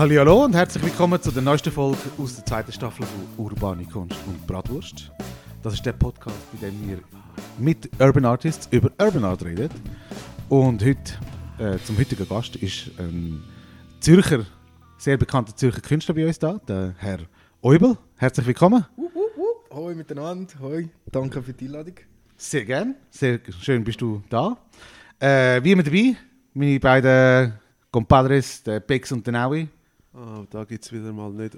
Hallihallo und herzlich willkommen zu der neuesten Folge aus der zweiten Staffel von Urbane Kunst und Bratwurst. Das ist der Podcast, bei dem wir mit Urban Artists über Urban Art reden. Und heute, zum heutigen Gast ist ein Zürcher, sehr bekannter Zürcher Künstler bei uns da, der Herr Eubel. Herzlich willkommen. Hoi miteinander, hoi, danke für die Einladung. Sehr gern, sehr schön bist du da. Wie immer dabei, meine beiden Compadres, der Bex und der Naui. Oh, da gibt es wieder mal nicht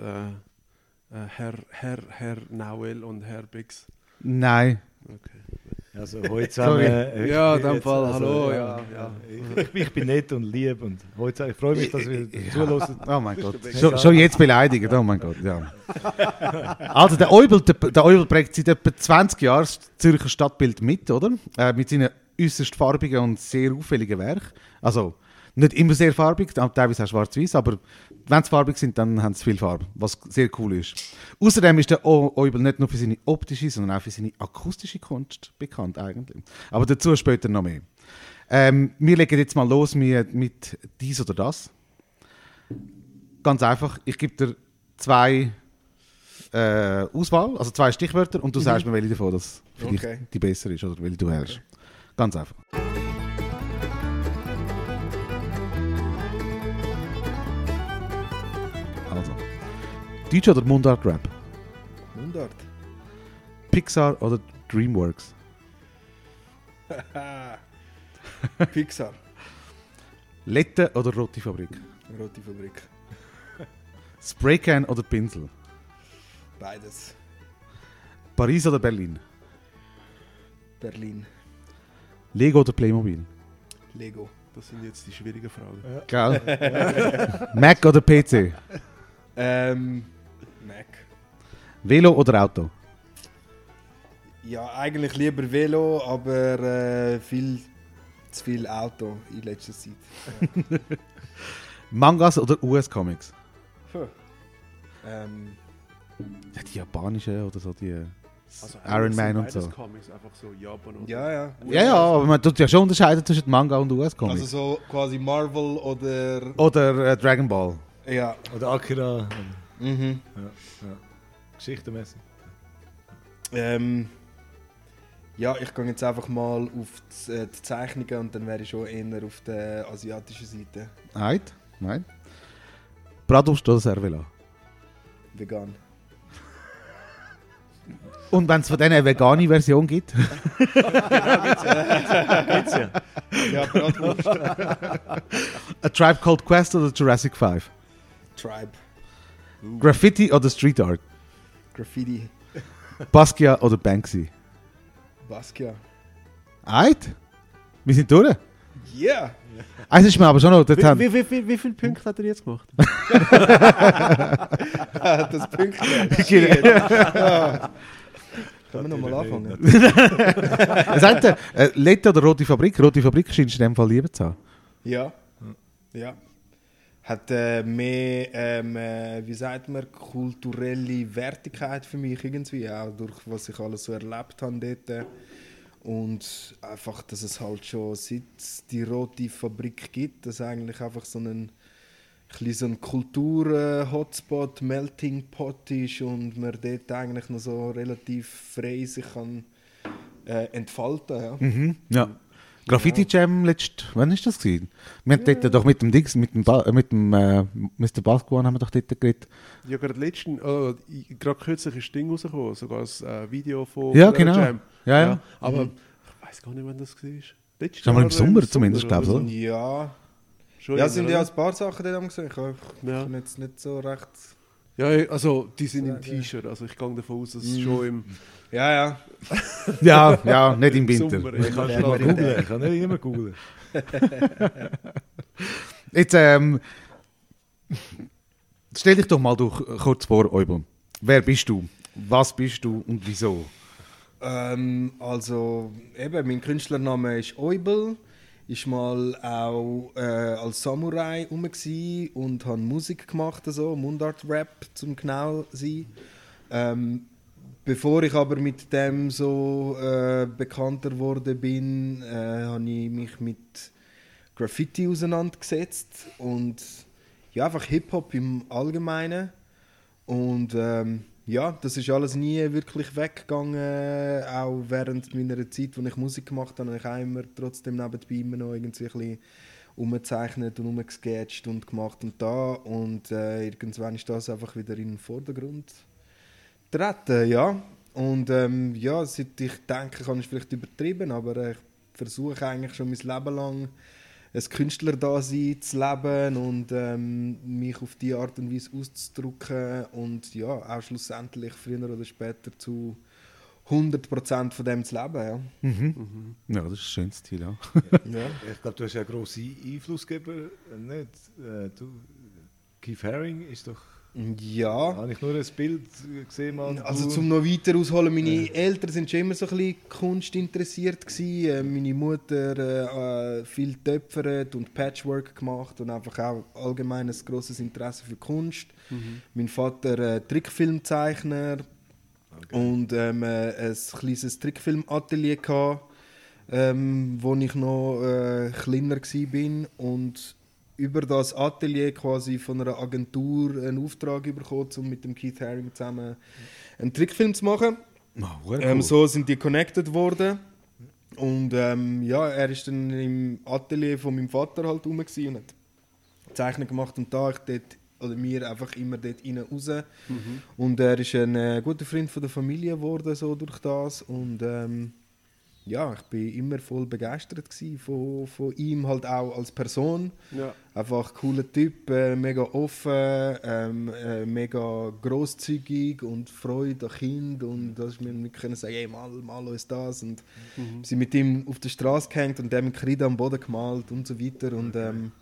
Herr Nauel und Herr Bix. Nein. Okay. Also heute zusammen. Ja, in dem Fall, also, hallo. ja. Ja. Ich bin nett und lieb und heute, ich freue mich, dass wir zuhören. Oh mein Gott, schon jetzt beleidigt, oh mein Gott, ja. Also der Eubel prägt seit etwa 20 Jahren das Zürcher Stadtbild mit, oder? Mit seinen äußerst farbigen und sehr auffälligen Werken. Also nicht immer sehr farbig, teilweise auch schwarz-weiß, aber wenn sie farbig sind, dann haben sie viel Farbe, was sehr cool ist. Außerdem ist der Eubel nicht nur für seine optische, sondern auch für seine akustische Kunst bekannt eigentlich. Aber dazu später noch mehr. Wir legen jetzt mal los mit dies oder das. Ganz einfach, ich gebe dir zwei Auswahl, also zwei Stichwörter und du sagst mir, welche davon das für dich die bessere ist oder welche du hältst. Ganz einfach. Also, Deutsch oder Mundart-Rap? Mundart. Pixar oder Dreamworks? Pixar. Lette oder Rote Fabrik? Rote Fabrik. Spraycan oder Pinsel? Beides. Paris oder Berlin? Berlin. Lego oder Playmobil? Lego. Das sind jetzt die schwierigen Fragen. Gell? Mac oder PC? Mac. Velo oder Auto? Ja, eigentlich lieber Velo, aber viel zu viel Auto in letzter Zeit. Ja. Mangas oder US-Comics? Ja, die japanischen oder so, die Also Iron Man und so. Comics, einfach so Japan und ja. Ja, aber man tut ja schon unterscheiden zwischen Manga und US-Comics. Also so quasi Marvel oder... Oder Dragon Ball. Ja. Oder Akira. Mhm. Ja. Geschichtenmäßig. Ja, ich gehe jetzt einfach mal auf die Zeichnungen und dann wäre ich schon eher auf der asiatischen Seite. Nein. Bratwurst oder Cervela? Vegan. Und wenn es von denen eine vegane Version gibt? Geht's ja. Ja, Bratwurst. A Tribe Called Quest oder Jurassic 5? Tribe. Graffiti oder Street Art? Graffiti. Basquiat oder Banksy? Basquiat. Wir sind durch. Yeah! Eins ist mir aber schon noch... Wie viele Punkte hat er jetzt gemacht? Das Pünktchen. Können wir nochmal anfangen? Das eine, Lette oder Rote Fabrik? Rote Fabrik scheinst du in dem Fall lieber zu haben. Ja. Hat mehr, wie sagt man, kulturelle Wertigkeit für mich irgendwie, auch durch was ich alles so erlebt habe dort. Und einfach, dass es halt schon seit die Rote Fabrik gibt, dass eigentlich einfach so ein Kultur-Hotspot, Melting Pot ist und man dort eigentlich noch so relativ frei sich kann entfalten. Ja. Mhm, ja. Graffiti Jam wann ist das gewesen? Wir haben dort doch mit dem Mr. Basquiat haben wir doch dort geredet. Ja, gerade gerade kürzlich ist das Ding rausgekommen, sogar das Video von Ja, der genau. Jam. Ja. Aber ich weiß gar nicht, wann das war. Letztes Sagen wir im Jahr, Sommer zumindest, glaube ich, oder? Ja. Schon Ja, sind ja oder? ein paar Sachen dort gesehen. Ich kann Ja. jetzt nicht so recht... Ja, also die sind im T-Shirt, also ich gehe davon aus, dass es schon im Ja. Ja, nicht im Winter. Sommer Ich kann ist. googlen. Ich kann nicht immer googlen. Jetzt stell dich doch mal kurz vor, Eubel. Wer bist du? Was bist du und wieso? Also, eben, mein Künstlername ist Eubel. Ich war mal auch als Samurai rum und habe Musik gemacht, also Mundart-Rap, zum genau zu sein. Bevor ich aber mit dem so bekannter geworden bin, habe ich mich mit Graffiti auseinandergesetzt und ja, einfach Hip-Hop im Allgemeinen. Und ja, das ist alles nie wirklich weggegangen. Auch während meiner Zeit, wo ich Musik gemacht habe, habe ich auch immer trotzdem nebenbei immer noch irgendwie ein bisschen umgezeichnet und umgesketcht und gemacht und da. Und irgendwann ist das einfach wieder in den Vordergrund treten, ja. Und ja, seit ich denke, kann ich vielleicht übertrieben, aber ich versuche eigentlich schon mein Leben lang ein Künstlerdasein zu leben und mich auf die Art und Weise auszudrücken und ja, auch schlussendlich früher oder später zu 100% von dem zu leben. Ja, Ja, das ist ein schönes Ziel, ja. ja. Ich glaube, du hast ja einen grossen Einflussgeber. Nicht? Keith Haring ist doch... Ja. Habe ich nur ein Bild gesehen. Mal Also zum noch weiter ausholen, meine Eltern sind schon immer so ein bisschen Kunst interessiert gewesen. Meine Mutter viel töpfert und Patchwork gemacht und einfach auch allgemein ein grosses Interesse für Kunst. Mein Vater Trickfilmzeichner und ein kleines Trickfilmatelier hatte, wo ich noch kleiner war und über das Atelier quasi von einer Agentur einen Auftrag bekommen, um mit dem Keith Haring zusammen einen Trickfilm zu machen. Cool. So sind die connected worden. Und ja, er war dann im Atelier von meinem Vater halt rum und hat Zeichnen gemacht und da ich dort, oder wir einfach immer dort rein raus. Und er ist ein guter Freund von der Familie geworden, so durch das. Und ja, ich war immer voll begeistert von ihm, halt auch als Person. Ja. Einfach cooler Typ, mega offen, mega grosszügig und Freude an Kind. Und dass wir können sagen, hey, mal uns das. Und wir sind mit ihm auf der Straße gehängt und dem Kreide am Boden gemalt und so weiter. Und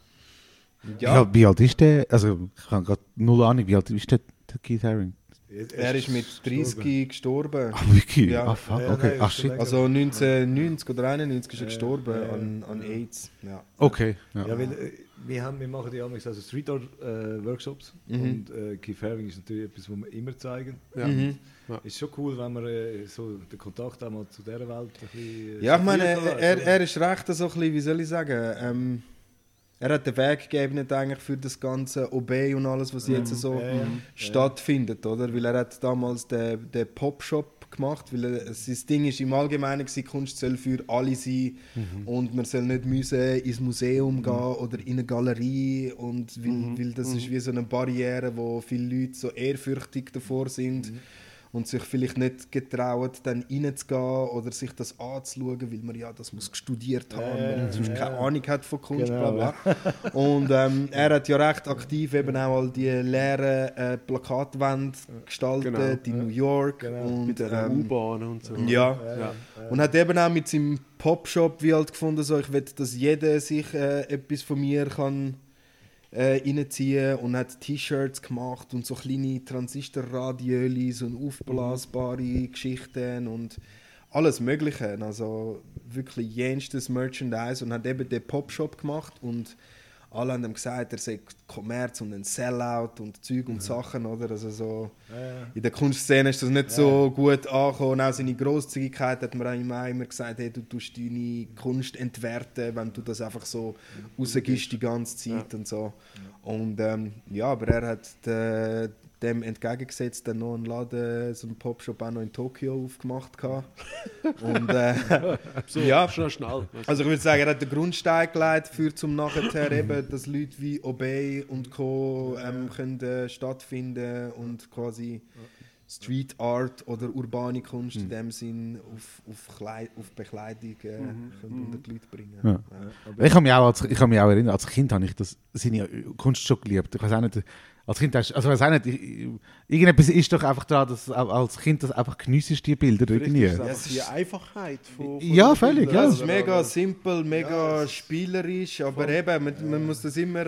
ja, Wie alt ist der? Also, ich habe gerade null Ahnung, wie alt ist der Keith Haring? er ist mit 30 gestorben. Ach, wirklich? Ja. Ah, fuck, Ja, okay. nein, Ach, ist schon shit. länger. Also 1990 oder 91 ist er gestorben an AIDS. Ja. Okay. Ja. Ja, weil wir machen ja manchmal also Street Art Workshops und Keith Haring ist natürlich etwas, was wir immer zeigen. Ja. Ist schon cool, wenn man so den Kontakt auch mal zu dieser Welt ein bisschen... Ja, ich meine, suggeriert hat, er ist recht so ein bisschen, wie soll ich sagen, er hat den Weg gegeben eigentlich für das ganze Obey und alles, was jetzt so stattfindet, oder? Weil er hat damals den Pop-Shop gemacht, weil sein Ding ist im Allgemeinen gewesen, Kunst soll für alle sein und man soll nicht müssen ins Museum gehen oder in eine Galerie und weil das ist wie so eine Barriere, wo viele Leute so ehrfürchtig davor sind. Und sich vielleicht nicht getrauen, dann reinzugehen oder sich das anzuschauen, weil man ja das muss studiert haben und sonst keine Ahnung hat von Kunst. Genau, Bla bla. Und er hat ja recht aktiv eben auch all die leeren Plakatwände gestaltet in New York. Und, Mit der U-Bahn und so. ja. Ja. Und hat eben auch mit seinem Pop-Shop wie halt gefunden, so, ich will, dass jeder sich etwas von mir kann reinziehen und hat T-Shirts gemacht und so kleine Transistorradiöli, so aufblasbare Geschichten und alles Mögliche. Also wirklich jenstes Merchandise und hat eben den Pop-Shop gemacht und alle haben ihm gesagt, er sei Kommerz und ein Sellout und Zeug und Sachen, oder? Also so, in der Kunstszene ist das nicht so gut angekommen. Auch seine Grosszügigkeit hat man ihm auch immer gesagt, hey, du tust deine Kunst entwerten, wenn du das einfach so rausgibst die ganze Zeit und so. Und ja, aber er hat dem entgegengesetzt dann noch einen Laden, so einen Popshop auch noch in Tokio aufgemacht gehabt. Und So, ja, schnell. also ich würde sagen, er hat den Grundstein gelegt für zum nachher eben, dass Leute wie Obey und Co. können stattfinden und quasi Street Art oder urbane Kunst in dem Sinn auf Bekleidung können unter die Leute bringen. Ja. Ich kann mich auch erinnern, als Kind habe ich seine Kunst schon geliebt. Ich weiß auch nicht, als Kind irgendetwas ist doch einfach daran, dass als Kind das einfach geniessest, die Bilder irgendwie. Ist einfach die Einfachheit von Ja, den völlig, Bildern. ja. Es ist mega simpel, mega spielerisch, aber eben, man muss das immer,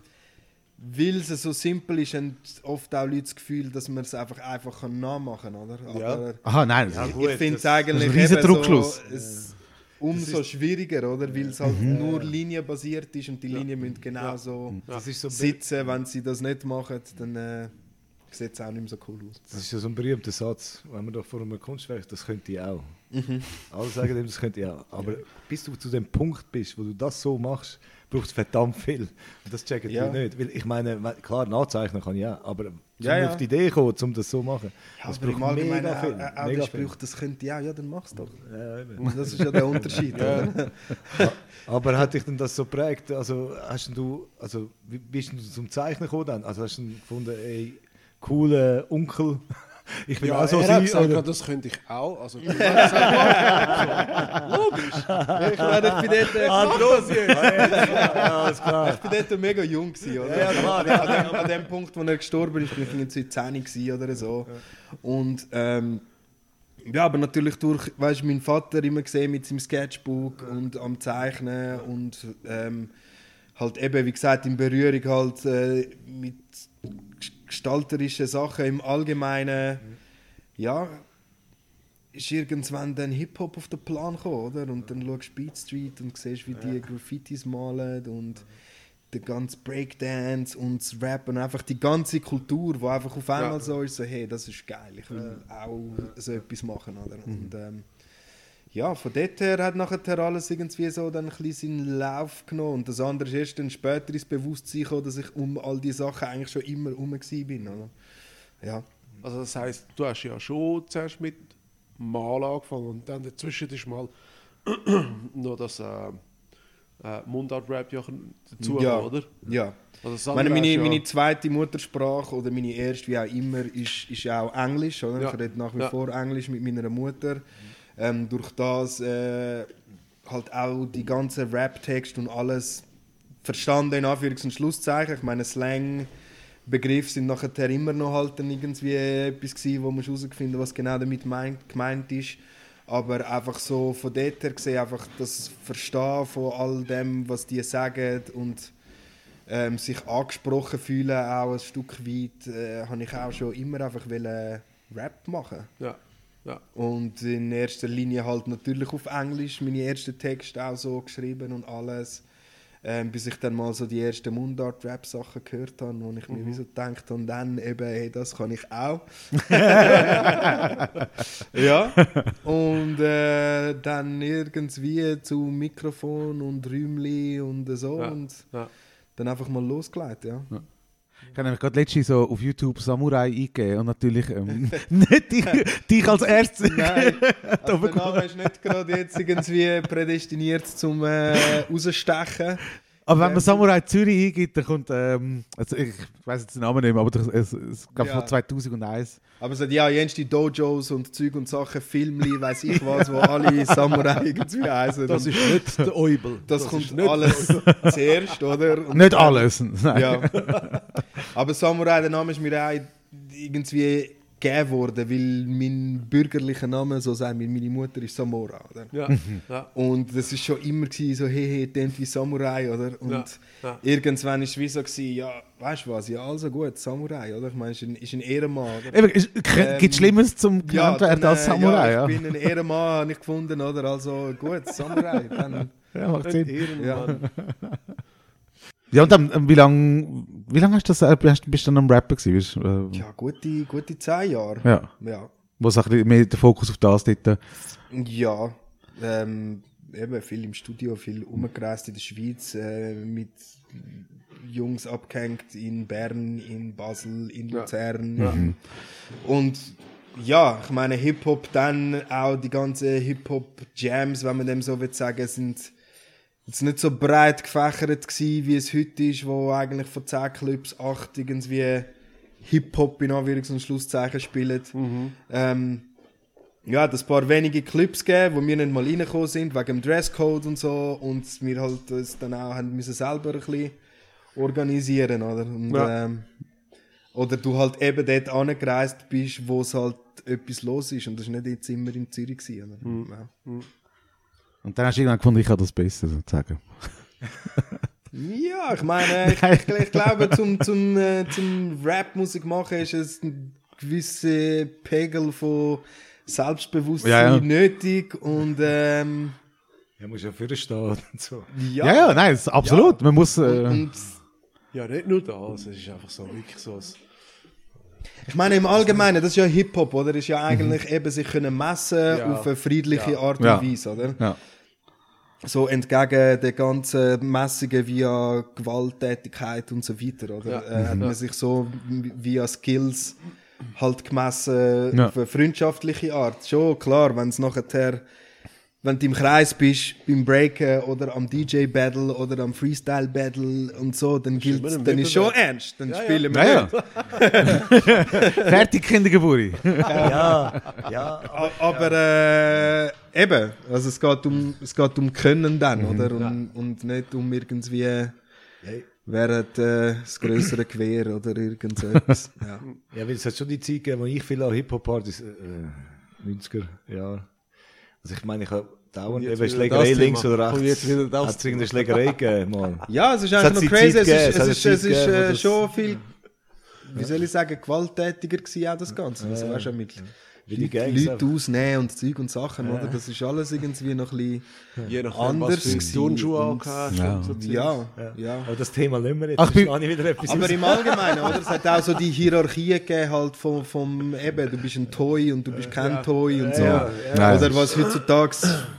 weil es so simpel ist, haben oft auch Leute das Gefühl, dass man es einfach nachmachen kann, oder? Aber Aha, nein. ich finde es eigentlich das ist ein riesen eben Druckschluss. umso schwieriger, oder? Weil es halt nur linienbasiert ist und die Linien müssen genau so Das ist so sitzen. Wenn sie das nicht machen, dann sieht es auch nicht mehr so cool aus. Das ist ja so ein berühmter Satz, wenn man doch vor einem Kunstwerk, das könnte ich auch. Alle sagen dem, das könnte ich auch. Aber bis du zu dem Punkt bist, wo du das so machst, braucht es verdammt viel. Und das checken die nicht. Weil ich meine, klar, nachzeichnen kann ich auch, aber auf die Idee kommen, um das so zu machen, das aber braucht mega viel. Auch Mega der viel. Spruch, das könnte ich auch, ja, dann mach's doch. Ja, eben. Und das ist ja der Unterschied. Oder? Aber hat dich denn das so geprägt? Also, wie bist du zum Zeichnen gekommen dann? Also hast du gefunden, ey, cooler Onkel, ich will auch so er sein? hat gesagt, Oder? das könnte ich auch. Also, logisch. Ich meine, ich bin dort, ich bin dort mega jung gewesen, oder? Ja, klar. An dem Punkt, wo er gestorben ist, bin ich irgendwie 10 gewesen oder so. Und ja, aber natürlich durch, weißt du, meinen Vater immer gesehen mit seinem Sketchbook und am Zeichnen und halt eben, wie gesagt, in Berührung halt mit gestalterischen Sachen im Allgemeinen, ja, ist irgendwann dann Hip-Hop auf den Plan gekommen, oder? Und dann schaust du Beat Street und siehst, wie die Graffitis malen und der ganze Breakdance und das Rap und einfach die ganze Kultur, die einfach auf einmal so ist, so, hey, das ist geil, ich will auch so etwas machen, oder? Und ja, von dort her hat nachher alles irgendwie so dann ein bisschen seinen Lauf genommen. Und das andere ist erst dann später ins Bewusstsein gekommen, dass ich um all diese Sachen eigentlich schon immer herum bin. Oder? Ja. Also das heisst, du hast ja schon zuerst mit Malen angefangen und dann dazwischen ist mal noch das Mundart-Rap dazu, Ja. oder? Ja. Also das Ich meine, andere ist meine zweite Muttersprache oder meine erste, wie auch immer, ist auch Englisch. Oder? Ja. Ich rede nach wie Ja. vor Englisch mit meiner Mutter. Durch das halt auch die ganzen Rap-Texte und alles verstanden, in Anführungs- und Schlusszeichen. Ich meine, Slang-Begriffe sind nachher immer noch halt dann irgendwie etwas gewesen, wo man herausfinden, was genau damit gemeint ist. Aber einfach so von dort her gesehen, einfach das Verstehen von all dem, was die sagen und sich angesprochen fühlen, auch ein Stück weit, habe ich auch schon immer einfach Rap machen. Ja. Ja. Und in erster Linie halt natürlich auf Englisch meine ersten Texte auch so geschrieben und alles. Bis ich dann mal so die ersten Mundart-Rap-Sachen gehört habe, wo ich mir wie so gedacht habe, und dann eben, hey, das kann ich auch. Ja. Und dann irgendwie zu Mikrofon und Räumli und so. Ja. Und Ja. dann einfach mal losgelegt, ja. Ich habe nämlich gerade letztens so auf YouTube Samurai eingegeben und natürlich nicht dich als erstes. Nein, also der Name ist nicht gerade jetzt irgendwie prädestiniert zum Rausstechen. Aber wenn man Samurai Zürich eingibt, dann kommt, also ich weiß jetzt den Namen nicht mehr, aber es gab Ja. von 2001. Aber so, ja, jens die Dojos und Zeug und Sachen, Filmli, weiss ich was, wo alle Samurai irgendwie heißen. Das Und ist nicht der Eubel. das kommt ist nicht alles zuerst, oder? Und Nicht alles. Nein. Ja. Aber Samurai, der Name ist mir auch irgendwie gegeben worden, weil mein bürgerlicher Name, so sagt meine Mutter, ist Samora, oder? Ja. Ja. Und das war schon immer gewesen, so, hey, tönt wie Samurai, oder? Und Ja. irgendwann war es wie so, gewesen, ja, weißt du was, ja, also gut, Samurai, oder? Ich meine, ist ein Ehrenmann, oder? Eben, gibt es Schlimmeres zum genannt werden als Samurai? Ja, Ja, ich bin ein Ehrenmann, habe ich gefunden, oder? Also gut, Samurai, dann... ja macht Sinn. Ehrenmann. Ja, und dann, wie lang hast du das, bist du dann am Rappen gewesen? Ja, gute 10 Jahre. Ja. Ja. Wo es ein bisschen mehr der Fokus auf das dort. Ja, eben viel im Studio, viel umgereist in der Schweiz, mit Jungs abgehängt in Bern, in Basel, in Luzern. Ja. Und ja, ich meine Hip-Hop, dann auch die ganzen Hip-Hop-Jams, wenn man dem so will sagen, sind jetzt nicht so breit gefächert gewesen, wie es heute ist, wo eigentlich von 10 Clubs 8 irgendwie Hip-Hop in Anführungs- und Schlusszeichen spielen. Ja, das paar wenige Clubs gegeben, wo wir nicht mal reingekommen sind, wegen dem Dresscode und so, und wir halt das dann auch haben müssen selber ein bisschen organisieren, oder? Und, Ja. oder du halt eben dort angereist bist, wo es halt etwas los ist, und das war nicht jetzt immer in Zürich gewesen, oder? Ja. Und dann hast du irgendwann gefunden, ich kann das besser sozusagen. Ja, ich meine, ich glaube, zum Rap-Musik machen ist es ein gewisser Pegel von Selbstbewusstsein nötig und Ja, muss ja vorstehen und so. Ja, nein, das ist absolut. Man muss. und Ja, nicht nur das. Es ist einfach so wirklich so ein Ich meine, im Allgemeinen, das ist ja Hip-Hop, oder? Ist ja eigentlich eben sich können messen auf eine friedliche Art und Weise, oder? Ja. So entgegen der ganzen Messungen via Gewalttätigkeit und so weiter, oder? Hat man sich so via Skills halt gemessen auf eine freundschaftliche Art. Schon klar, wenn es nachher, wenn du im Kreis bist, beim Breaken oder am DJ-Battle oder am Freestyle-Battle und so, dann gilt's, dann ist schon ernst. Dann spielen wir Ja. Fertig, Kindergeburi. Ja. Aber eben, also es geht um Können dann, oder? Und nicht um irgendwie während das größere Gewehr oder irgend so etwas. Ja. Ja, weil es hat schon die Zeit gegeben, wo ich viel an Hip-Hop-Partys, 90er Jahre. Also ich meine, ich habe dauernd eben Schlägerei links oder rechts. Hat es irgendeine Schlägerei gegeben, mal. Ja, es ist einfach noch crazy. Es ist schon viel, wie soll ich sagen, gewalttätiger gewesen, auch das Ganze. Also weißt du, mit Wie die Leute ausnehmen und Zeug und Sachen, oder? Das ist alles irgendwie noch ein bisschen Je nachdem, anders was für Turnschuhe auch hast. Ja. Aber das Thema lassen wir jetzt. Ach, Das ist noch nicht wieder etwas Aber im Allgemeinen, oder? Es hat auch so die Hierarchie gegeben, halt vom eben, du bist ein Toy und du bist kein Toy und so. Oder was heutzutage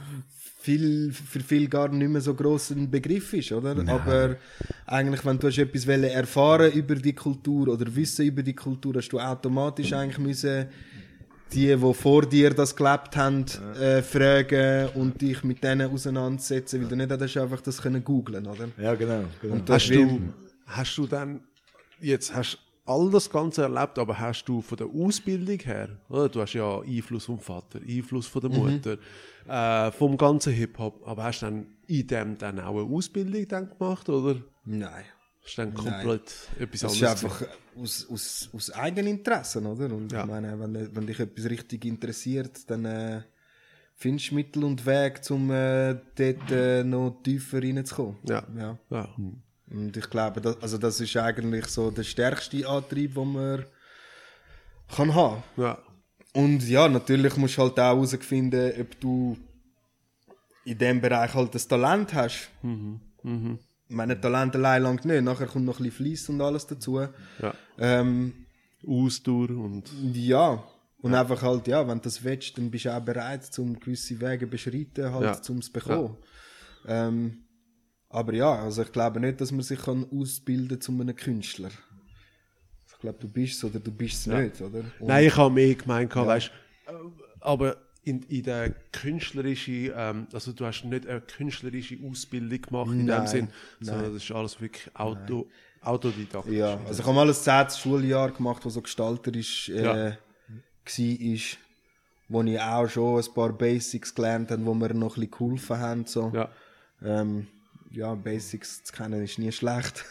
für viel gar nicht mehr so gross ein Begriff ist, oder? Aber eigentlich, wenn du etwas erfahren über die Kultur oder wissen über die Kultur, hast du automatisch eigentlich müssen die vor dir das gelebt haben, fragen und dich mit denen auseinandersetzen, weil du nicht hast einfach das können googlen, oder? Ja, genau. Und Hast du dann, jetzt hast all das Ganze erlebt, aber hast du von der Ausbildung her, oder? Du hast ja Einfluss vom Vater, Einfluss von der Mutter, vom ganzen Hip-Hop, aber hast du dann in dem dann auch eine Ausbildung dann gemacht, oder? Nein. Ist dann komplett etwas Das anderes? ist einfach aus Eigeninteressen, oder? Und ich meine, wenn dich etwas richtig interessiert, dann findest du Mittel und Wege, um dort noch tiefer reinzukommen. Ja. Und ich glaube, das ist eigentlich so der stärkste Antrieb, den man kann haben. Ja. Und ja, natürlich musst du halt auch herausfinden, ob du in diesem Bereich halt das Talent hast. Ich meine, Talent allein langt nicht. Nachher kommt noch ein bisschen Fleiss und alles dazu. Ja. Ausdauer und... Ja. Und einfach halt, ja, wenn du das willst, dann bist du auch bereit, um gewisse Wege beschreiten, halt, um es zu bekommen. Ja. Aber ja, also ich glaube nicht, dass man sich ausbilden kann zu einem Künstler. Ich glaube, du bist es oder du bist es nicht, oder? Und nein, ich habe mehr gemeint, weißt, aber in der künstlerischen, also du hast nicht eine künstlerische Ausbildung gemacht in dem Sinn, sondern das ist alles wirklich autodidaktisch. Ja, also ich habe mal ein 10. Schuljahr gemacht, das so gestalterisch war, wo ich auch schon ein paar Basics gelernt habe, wo mir noch ein bisschen geholfen haben. So. Ja. Basics zu kennen ist nie schlecht.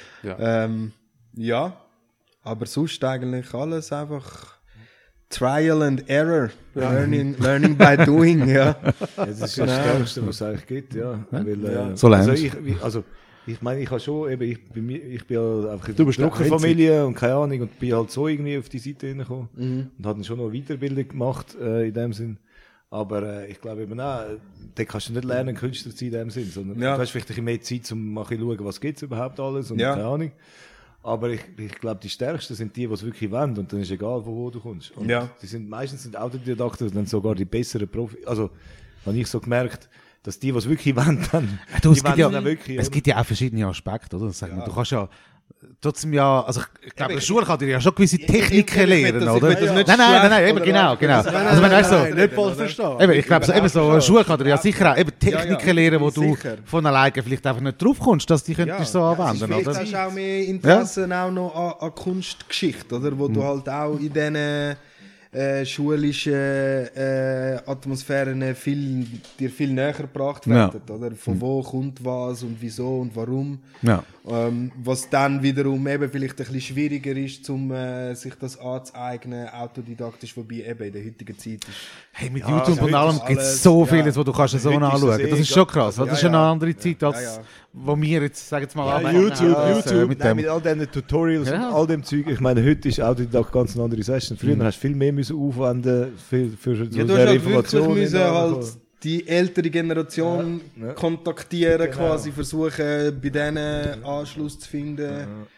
Ja. Aber sonst eigentlich alles einfach Trial and Error. Learning by doing, ja. Das ist das Stärkste, was es eigentlich gibt, ja. Weil, So also lernst ich meine, ich habe schon, eben, ich bin ja einfach in Du bist der Druckerfamilie und keine Ahnung und bin halt so irgendwie auf die Seite hingekommen und habe dann schon noch Weiterbildung gemacht in dem Sinn. Aber ich glaube eben auch, da kannst du nicht lernen, Künstler zu sein in dem Sinn, sondern du hast vielleicht ein bisschen mehr Zeit, um mal zu schauen, was gibt es überhaupt alles und keine Ahnung. Aber ich glaube, die Stärksten sind die es wirklich wollen und dann ist egal, wo du kommst. Und meistens sind Autodidakten dann sogar die besseren Profis. Also, habe ich so gemerkt, dass die es wirklich wollen, dann es gibt ja auch verschiedene Aspekte, oder? Du kannst ja trotzdem also ich glaube, in der Schule kann dir ja schon gewisse Techniken lehren, oder? Nein, eben, genau. Also wenn du so... Nicht voll verstehen. Eben, ich glaube, so eine Schule kann dir ja sicher auch eben Techniken lehren, wo du von alleine vielleicht einfach nicht drauf kommst, dass die könntest so anwenden, oder? Vielleicht hast du auch mehr Interesse auch noch an Kunstgeschichte, oder? Wo du halt auch in diesen schulischen Atmosphären dir viel näher gebracht werden, oder? Von wo kommt was und wieso und warum. Ja. Was dann wiederum eben vielleicht ein bisschen schwieriger ist, um sich das anzueignen, autodidaktisch, wobei eben in der heutigen Zeit ist. Hey, mit YouTube und allem gibt es so vieles, wo du kannst so anschauen. Das ist schon krass. Das ist schon eine andere Zeit, als wo wir jetzt, sagen wir mal, YouTube mit all diesen Tutorials und all dem Zeug. Ich meine, heute ist Autodidakt ganz eine andere Session. Früher hast du viel mehr aufwenden für so mehr Informationen. Du musst halt die ältere Generation kontaktieren, quasi versuchen, bei denen Anschluss zu finden.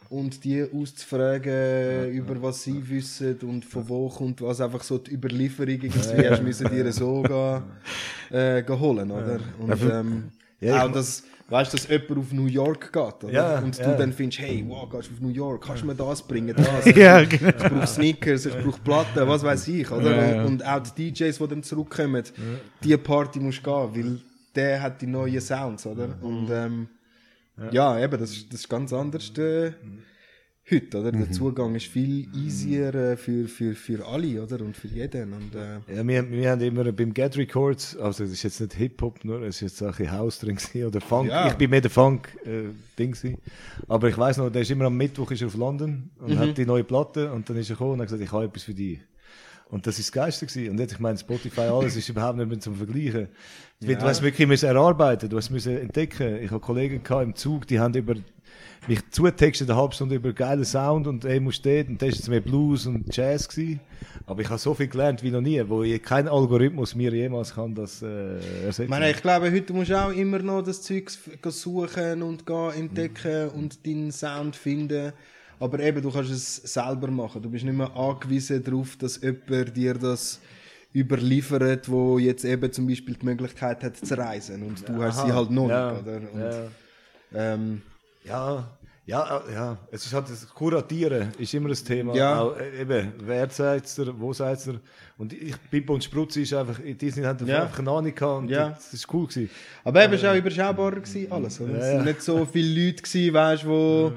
und die auszufragen, über was sie wissen und von wo kommt was, einfach so die Überlieferung irgendwie hast müssen dir so gehen holen, oder? Und auch das, weißt du, dass jemand auf New York geht, oder? Ja, und du dann findest, hey, wow, gehst du auf New York, kannst du mir das bringen, das? Ja, genau. Ich brauche Sneakers, ich brauche Platten, was weiß ich, oder? Und auch die DJs, die dann zurückkommen, die Party musst du gehen, weil der hat die neuen Sounds, oder? Und ja, eben, das ist ganz anders heute, oder? Der Zugang ist viel easier für alle, oder? Und für jeden. Und, ja, wir haben immer beim Get Records, also das ist jetzt nicht Hip-Hop, nur es ist jetzt auch ein bisschen House drin gewesen, oder Funk. Ja. Ich bin mehr der Funk-Ding gewesen. Aber ich weiss noch, der ist immer am Mittwoch ist er auf London und hat die neue Platte und dann ist er gekommen und hat gesagt, ich habe etwas für dich. Und das ist das Geilste gewesen. Und jetzt, ich meine, Spotify, alles ist überhaupt nicht mehr zum Vergleichen. Du hast wirklich müssen erarbeiten, du hast müssen entdecken. Ich habe Kollegen gehabt im Zug, die haben mich zutextet eine halbe Stunde über geilen Sound und musst dort und das ist jetzt mehr Blues und Jazz gewesen. Aber ich habe so viel gelernt wie noch nie, wo kein Algorithmus mir jemals kann das ersetzen. Ich meine, ich glaube, heute musst du auch immer noch das Zeug suchen und entdecken und deinen Sound finden. Aber eben, du kannst es selber machen. Du bist nicht mehr angewiesen darauf, dass jemand dir das überliefert, wo jetzt eben zum Beispiel die Möglichkeit hat zu reisen. Und du hast sie halt noch nicht, oder? Und, ja, es ist halt das Kuratieren ist immer das Thema. Ja. Auch, eben, wer sagt es, wo sagt es? Und Pippo und Sprutzi ist einfach, die haben einfach keine Ahnung gehabt und das ist cool gewesen. aber eben, es war auch überschaubarer gewesen, alles. Oder? Es waren nicht so viele Leute gewesen, weißt du,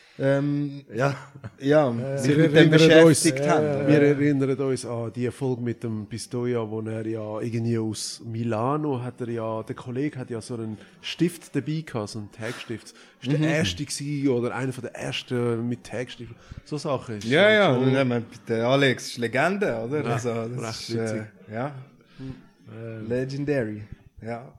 sich mit dem beschäftigt haben. Wir erinnern uns an die Folge mit dem Pistoia, wo er ja irgendwie aus Milano der Kollege hat ja so einen Stift dabei gehabt, so einen Tagstift. Das war der erste gewesen, oder einer von der ersten mit Tagstift. So Sachen. Ist Ja, schon- und der Alex ist Legende, oder? Ja, Also, das recht ist, witzig. legendary, ja.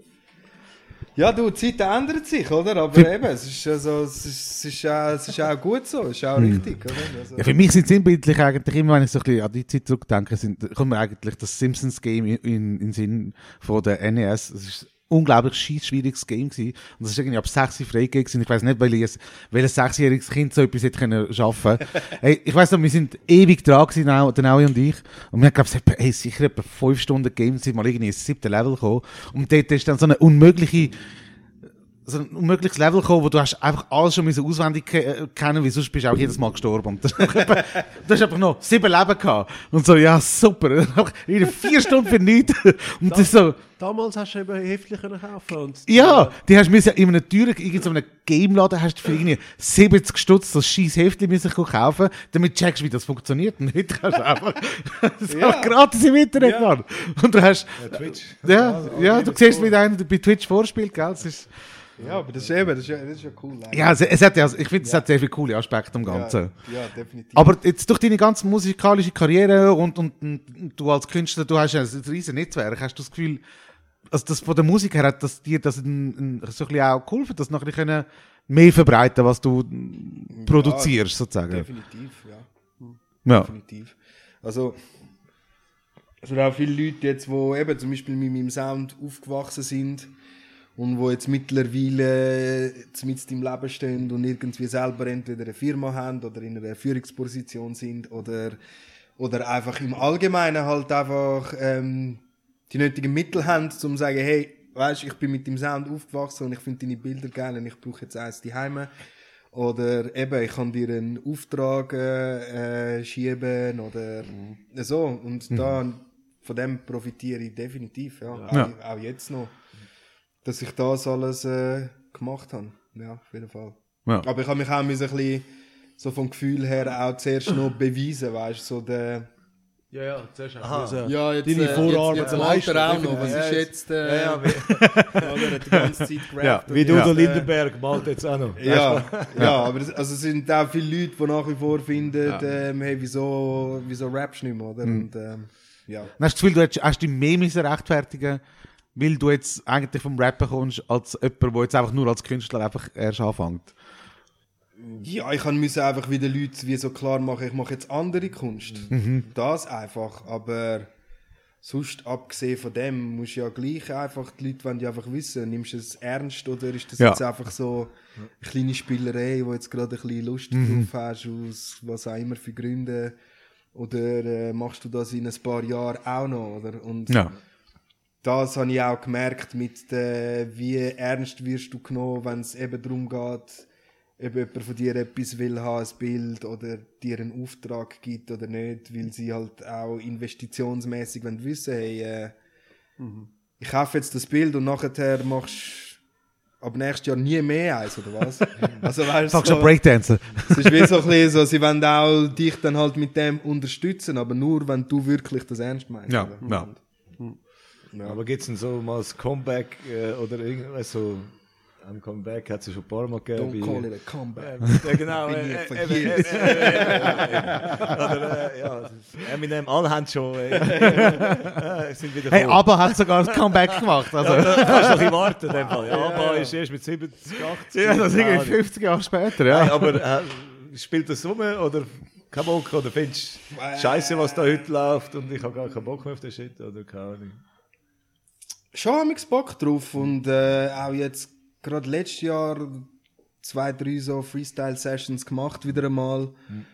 Ja, du, die Zeit ändert sich, oder? Aber eben, es ist auch gut so, es ist auch richtig, oder? Also, Ja, für mich sind sinnbildlich eigentlich immer, wenn ich so ein bisschen an die Zeit zurückdenke, kommt mir eigentlich das Simpsons-Game in den Sinn von der NES. Es ist ein unglaublich schwieriges Game gewesen. Und das ist irgendwie ab 6 Uhr freigegeben gewesen. Ich weiss nicht, welches 6-jähriges Kind so etwas hätte können schaffen. Hey, ich weiss noch, wir sind ewig dran gewesen, der Naui und ich. Und wir haben, glaube ich, sicher etwa 5 Stunden Game, sind mal irgendwie ins 7. Level gekommen. Und dort ist dann so ein unmögliches Level gekommen, wo du hast einfach alles schon auswendig kennen, weil sonst bist du auch jedes Mal gestorben. Und du hast einfach noch 7 Leben gehabt. Und so, ja, super. 4 Stunden für nichts. Und das ist so, Damals hast du eben Heftchen kaufen und ja, die hast du in einem teuren, in so einem Game-Laden hast du für irgendwie 70 Stutz das scheiß Heftchen müssen kaufen, damit du checkst, wie das funktioniert. Und heute kannst du einfach gratis im Internet fahren. Und du hast, Twitch. du siehst, wie einer bei Twitch vorspielt, gell? Das ist, ja, aber das ist ja cool. Eigentlich. ja, es hat ja, ich finde, es hat sehr viele coole Aspekte am Ganzen. Ja, definitiv. Aber jetzt durch deine ganze musikalische Karriere und du als Künstler, du hast ja ein riesen Netzwerk, hast du das Gefühl, also das von der Musik her hat das dir das so ein bisschen auch geholfen, das noch ein bisschen mehr verbreiten, was du produzierst, sozusagen. Definitiv, Ja. definitiv. Also, es sind auch viele Leute jetzt, die eben zum Beispiel mit meinem Sound aufgewachsen sind und die jetzt mittlerweile mit im Leben stehen und irgendwie selber entweder eine Firma haben oder in einer Führungsposition sind oder einfach im Allgemeinen halt einfach die nötigen Mittel haben, um zu sagen, hey, weißt, ich bin mit dem Sound aufgewachsen und ich finde deine Bilder geil und ich brauche jetzt eins daheim. Oder eben, ich kann dir einen Auftrag schieben oder so. Und da, von dem profitiere ich definitiv, ja. Auch jetzt noch, dass ich das alles gemacht habe. Ja, auf jeden Fall. Ja. Aber ich habe mich auch ein bisschen so vom Gefühl her auch zuerst noch beweisen, weißt du, so der... Ja, zuerst Ja, jetzt, deine Vorarbeit jetzt leisten. auch noch. Was ist jetzt... Ja, oder hat die ganze Zeit gerappt. wie Udo Lindenberg malt jetzt auch noch. Ja, aber es sind auch viele Leute, die nach wie vor finden, hey, wieso rappst du nicht mehr, oder? Und, ja. Hast du das Gefühl, du hast dich mehr müssen rechtfertigen, weil du jetzt eigentlich vom Rappen kommst, als jemand, der jetzt einfach nur als Künstler einfach erst anfängt? Ja, ich musste einfach wieder Leuten wie so klar machen, ich mache jetzt andere Kunst. Das einfach, aber sonst, abgesehen von dem, musst du ja gleich einfach, die Leute wollen ja einfach wissen, nimmst du es ernst oder ist das jetzt einfach so eine kleine Spielerei, wo jetzt gerade ein bisschen Lust drauf hast, aus was auch immer für Gründe, oder machst du das in ein paar Jahren auch noch, oder? Und das habe ich auch gemerkt, wie ernst wirst du genommen, wenn es eben darum geht, ob jemand von dir etwas will haben, ein Bild, oder dir einen Auftrag gibt oder nicht, weil sie halt auch investitionsmäßig wissen, hey, ich kaufe jetzt das Bild und nachher machst du ab nächstes Jahr nie mehr eins, oder was? Also weißt du, so, Breakdancer. Es ist wie so ein bisschen so, sie wollen auch dich dann halt mit dem unterstützen, aber nur, wenn du wirklich das ernst meinst. Ja. Aber gibt es denn so mal ein Comeback oder irgendwas so? Ein Comeback hat es schon ein paar Mal gegeben. Don't call it a comeback. Genau. Eminem, alle haben schon. Sind wieder hey, ABBA hat sogar ein Comeback gemacht. Also. Ja, da kannst du noch ein bisschen warten in dem Fall. Ja, ABBA ist erst mit 70, 80. Ja, das ist irgendwie 50 Jahre später. Ja. Nein, aber spielt das rum oder kein Bock? Oder findest du scheiße, was da heute läuft und ich habe gar keinen Bock mehr auf den Shit? Oder keine Ahnung. Schon habe ich Bock drauf und auch jetzt gerade letztes Jahr 2, 3 so Freestyle-Sessions gemacht, wieder einmal.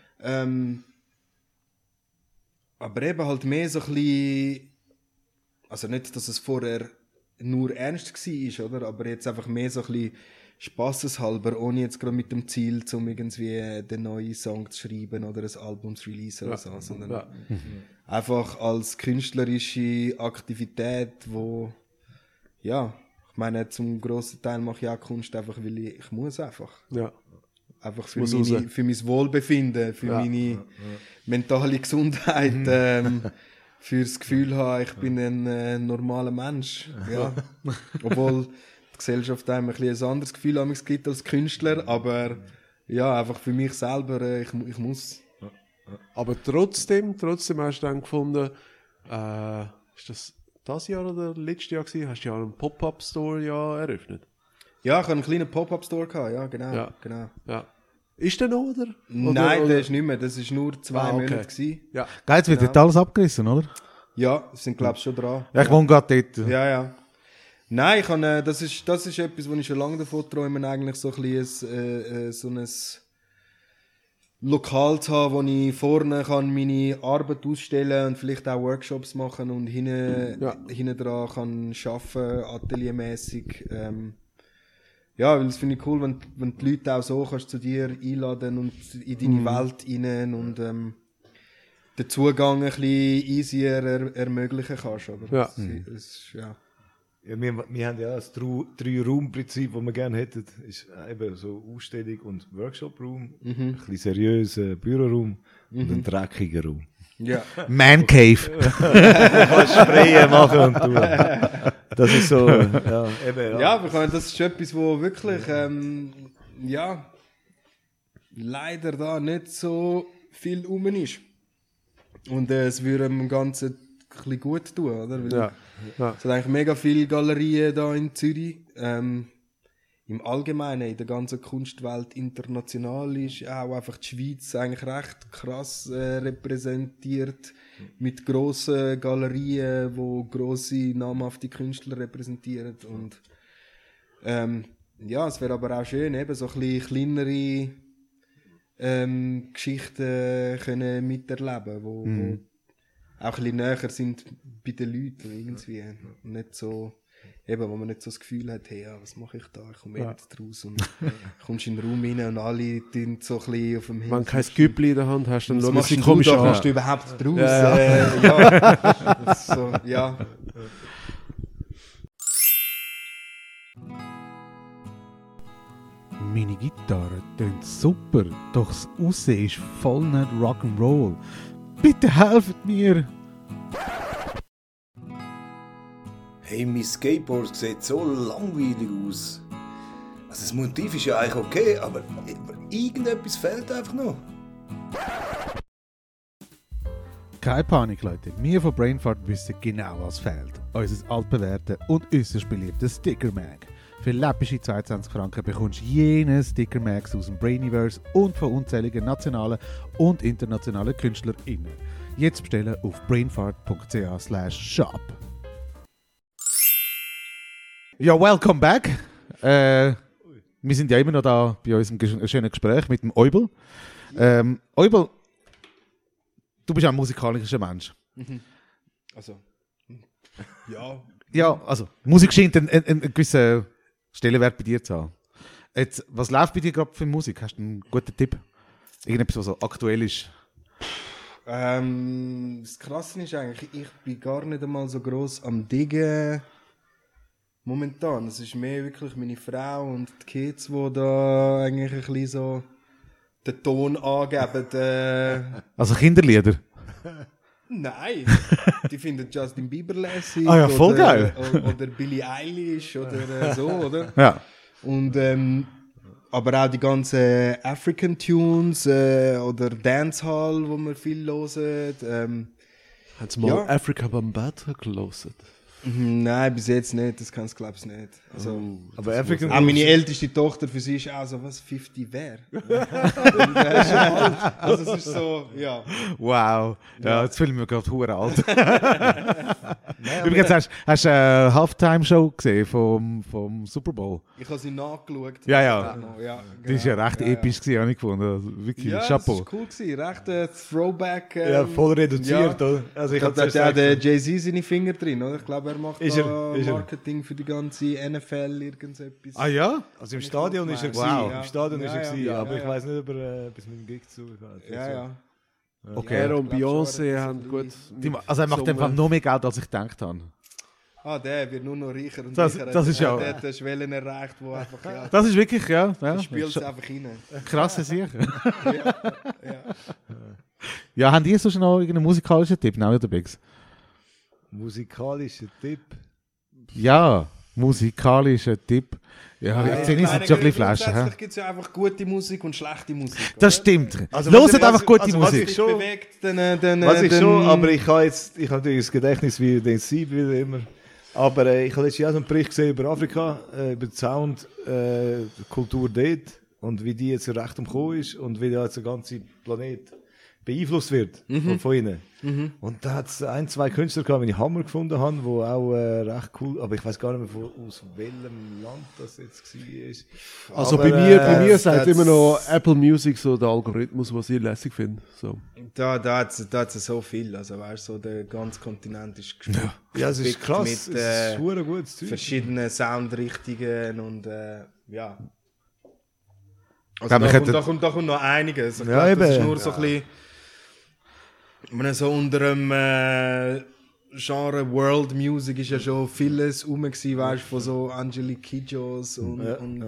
Aber eben halt mehr so ein bisschen, also nicht, dass es vorher nur ernst war, oder? Aber jetzt einfach mehr so ein bisschen spasseshalber, ohne jetzt gerade mit dem Ziel, um irgendwie den neuen Song zu schreiben oder ein Album zu releasen oder so, sondern einfach als künstlerische Aktivität, wo, ja, ich meine, zum grossen Teil mache ich auch Kunst einfach, weil ich muss einfach. Ja. Einfach für mein Wohlbefinden, für meine mentale Gesundheit, für das Gefühl haben, ich bin ein normaler Mensch. Ja. Obwohl die Gesellschaft einem ein anderes Gefühl gibt als Künstler, aber ja, einfach für mich selber, ich muss. Aber trotzdem hast du dann gefunden, ist das Jahr oder letztes Jahr gewesen? Hast du ja einen Pop-Up-Store eröffnet? Ja, ich hatte einen kleinen Pop-Up-Store gehabt, ja, genau. Ja. Ist der noch, oder? Nein, der ist nicht mehr, das war nur 2 Monate gewesen. Ja. Jetzt wird alles abgerissen, oder? Ja, sind glaube ich schon dran. Ja, ich wohne gerade dort. Ja. Nein, das ist etwas, wo ich schon lange davon träume, eigentlich so ein bisschen so ein Lokal zu haben, wo ich vorne kann meine Arbeit ausstellen und vielleicht auch Workshops machen und hinten dran kann arbeiten, ateliermäßig. Ja, weil das finde ich cool, wenn die Leute auch so kannst zu dir einladen und in deine Welt rein und den Zugang ein bisschen easier ermöglichen kannst. Oder? Ja. Ja, wir haben ja das 3-Raum-Prinzip, das wir gerne hätten. Ist eben so Ausstellung und Workshop-Raum, ein bisschen seriöser Büroraum und ein dreckiger Raum. Ja. Man Cave. Du kannst Sprayen machen und tun. Das ist so. Aber das ist etwas, wo wirklich leider da nicht so viel rum ist. Und es würde dem Ganzen ein bisschen gut tun, oder? Weil es hat eigentlich mega viele Galerien da in Zürich. Im Allgemeinen, in der ganzen Kunstwelt international ist auch einfach die Schweiz eigentlich recht krass repräsentiert mit grossen Galerien, wo grosse, namhafte Künstler repräsentieren. Und es wäre aber auch schön, eben so ein bisschen kleinere Geschichten können miterleben, wo auch ein bisschen näher sind bei den Leuten irgendwie. Nicht so, eben, wo man nicht so das Gefühl hat, hey, was mache ich da? Ich komme nicht raus. Und kommst in den Raum rein und alle tun so ein bisschen auf dem Hin. Wenn du kein Güppli in der Hand hast, dann schaust du komisch an. Kommst du überhaupt raus? Ja. Meine Gitarre tönt super, doch das Aussehen ist voll nicht Rock'n'Roll. Bitte helft mir! Hey, mein Skateboard sieht so langweilig aus. Also das Motiv ist ja eigentlich okay, aber irgendetwas fehlt einfach noch. Keine Panik, Leute. Wir von Brainfart wissen genau, was fehlt. Unser altbewährtes und äußerst beliebtes Sticker-Mag. Für läppische 22 Franken bekommst du jene Sticker-Mags aus dem Brainiverse und von unzähligen nationalen und internationalen KünstlerInnen. Jetzt bestellen auf brainfart.ch/shop. Ja, welcome back. Wir sind ja immer noch da bei unserem schönen Gespräch mit dem Eubel. Eubel, du bist ein musikalischer Mensch. Also, ja. Ja, also Musik scheint einen gewissen Stellenwert bei dir zu haben. Jetzt, was läuft bei dir gerade für Musik? Hast du einen guten Tipp? Irgendetwas, was so aktuell ist? Das Krasse ist eigentlich, ich bin gar nicht einmal so gross am Diggen momentan. Es ist mehr wirklich meine Frau und die Kids, die da eigentlich ein bisschen so den Ton angeben. Also Kinderlieder? Nein, die finden Justin Bieber lässig. Ah ja, voll geil. Oder Billie Eilish oder so, oder? Ja. Und, aber auch die ganzen African Tunes oder Dancehall, wo wir viel hören. Haben Sie mal Africa Bambaataa gelesen? Nein, bis jetzt nicht, das kann es glaube ich nicht. Also, Aber African auch meine älteste Tochter, für sie ist auch so, was, 50 wer? Also es ist so, ja. Wow. Ja, jetzt fühle ich mich gerade hure alt. Übrigens, hast du eine Halftime-Show gesehen vom Super Bowl? Ich habe sie nachgeschaut. Ja, ja. Ja, Die war ja recht episch, gewesen, habe ich gefunden. Also, wirklich, ja, Chapeau. das war cool gewesen. Recht Throwback. Ja, voll reduziert, ja. oder? Also Ich glaube, da hat ja der Jay-Z seine Finger drin, oder? Ich glaube, er macht Ist er? Marketing für die ganze NFL, irgendetwas. Ah ja? Also im Stadion ist er Wow. gewesen. Im Stadion ist er gewesen, ja, aber ja, ich ja. weiß nicht, ob er bis mit dem Gig zu hat. Ja, ja. Okay. Er und Ich glaub schon, Beyoncé er hat haben so gut. Also er macht einfach noch mehr Geld, als ich gedacht habe. Ah, der wird nur noch reicher und Das- reicher. das ist ja- Der hat eine Schwelle erreicht, wo einfach, ja, Das ist wirklich, ja. spielt es einfach rein. Krasse Sache. Ja. Ja, haben die sonst noch irgendeinen musikalischen Tipp? Nein, der Biggs. Musikalischer Tipp. Ja, musikalischer Tipp. Ja, jetzt sind es schon ein bisschen Flaschen. hä? Grundsätzlich gibt es ja einfach gute Musik und schlechte Musik. Das oder? stimmt. Also, Hört was- einfach gute also, was Musik. ich schon- Bewegt Was ich schon, aber ich habe natürlich das Gedächtnis wie den Sieb wieder immer. Aber ich habe letztes Jahr so einen Bericht gesehen über Afrika, über die Sound, die Kultur dort und wie die jetzt recht umgekommen ist und wie jetzt der ganze Planet beeinflusst wird von ihnen. Und da hat es ein, zwei Künstler gehabt, die ich Hammer gefunden habe, die auch recht cool, aber ich weiß gar nicht mehr aus welchem Land das jetzt war. Also Aber, bei mir sagt das- immer noch Apple Music so der Algorithmus, was ich lässig finde. So. Da hat es so viel. Also, weißt du, so der ganze Kontinent ist gespickt. Ja, es ist krass, mit es ist ein gutes Zeug. verschiedenen Soundrichtungen und ja. Also Ja, wir da, könnten- da kommt noch einiges. Ich Ja, glaub, das ist eben. nur so ein bisschen, ich meine, so unter dem Genre World Music ist ja schon vieles rum gewesen, weißt du, von so Angelique Kidjos und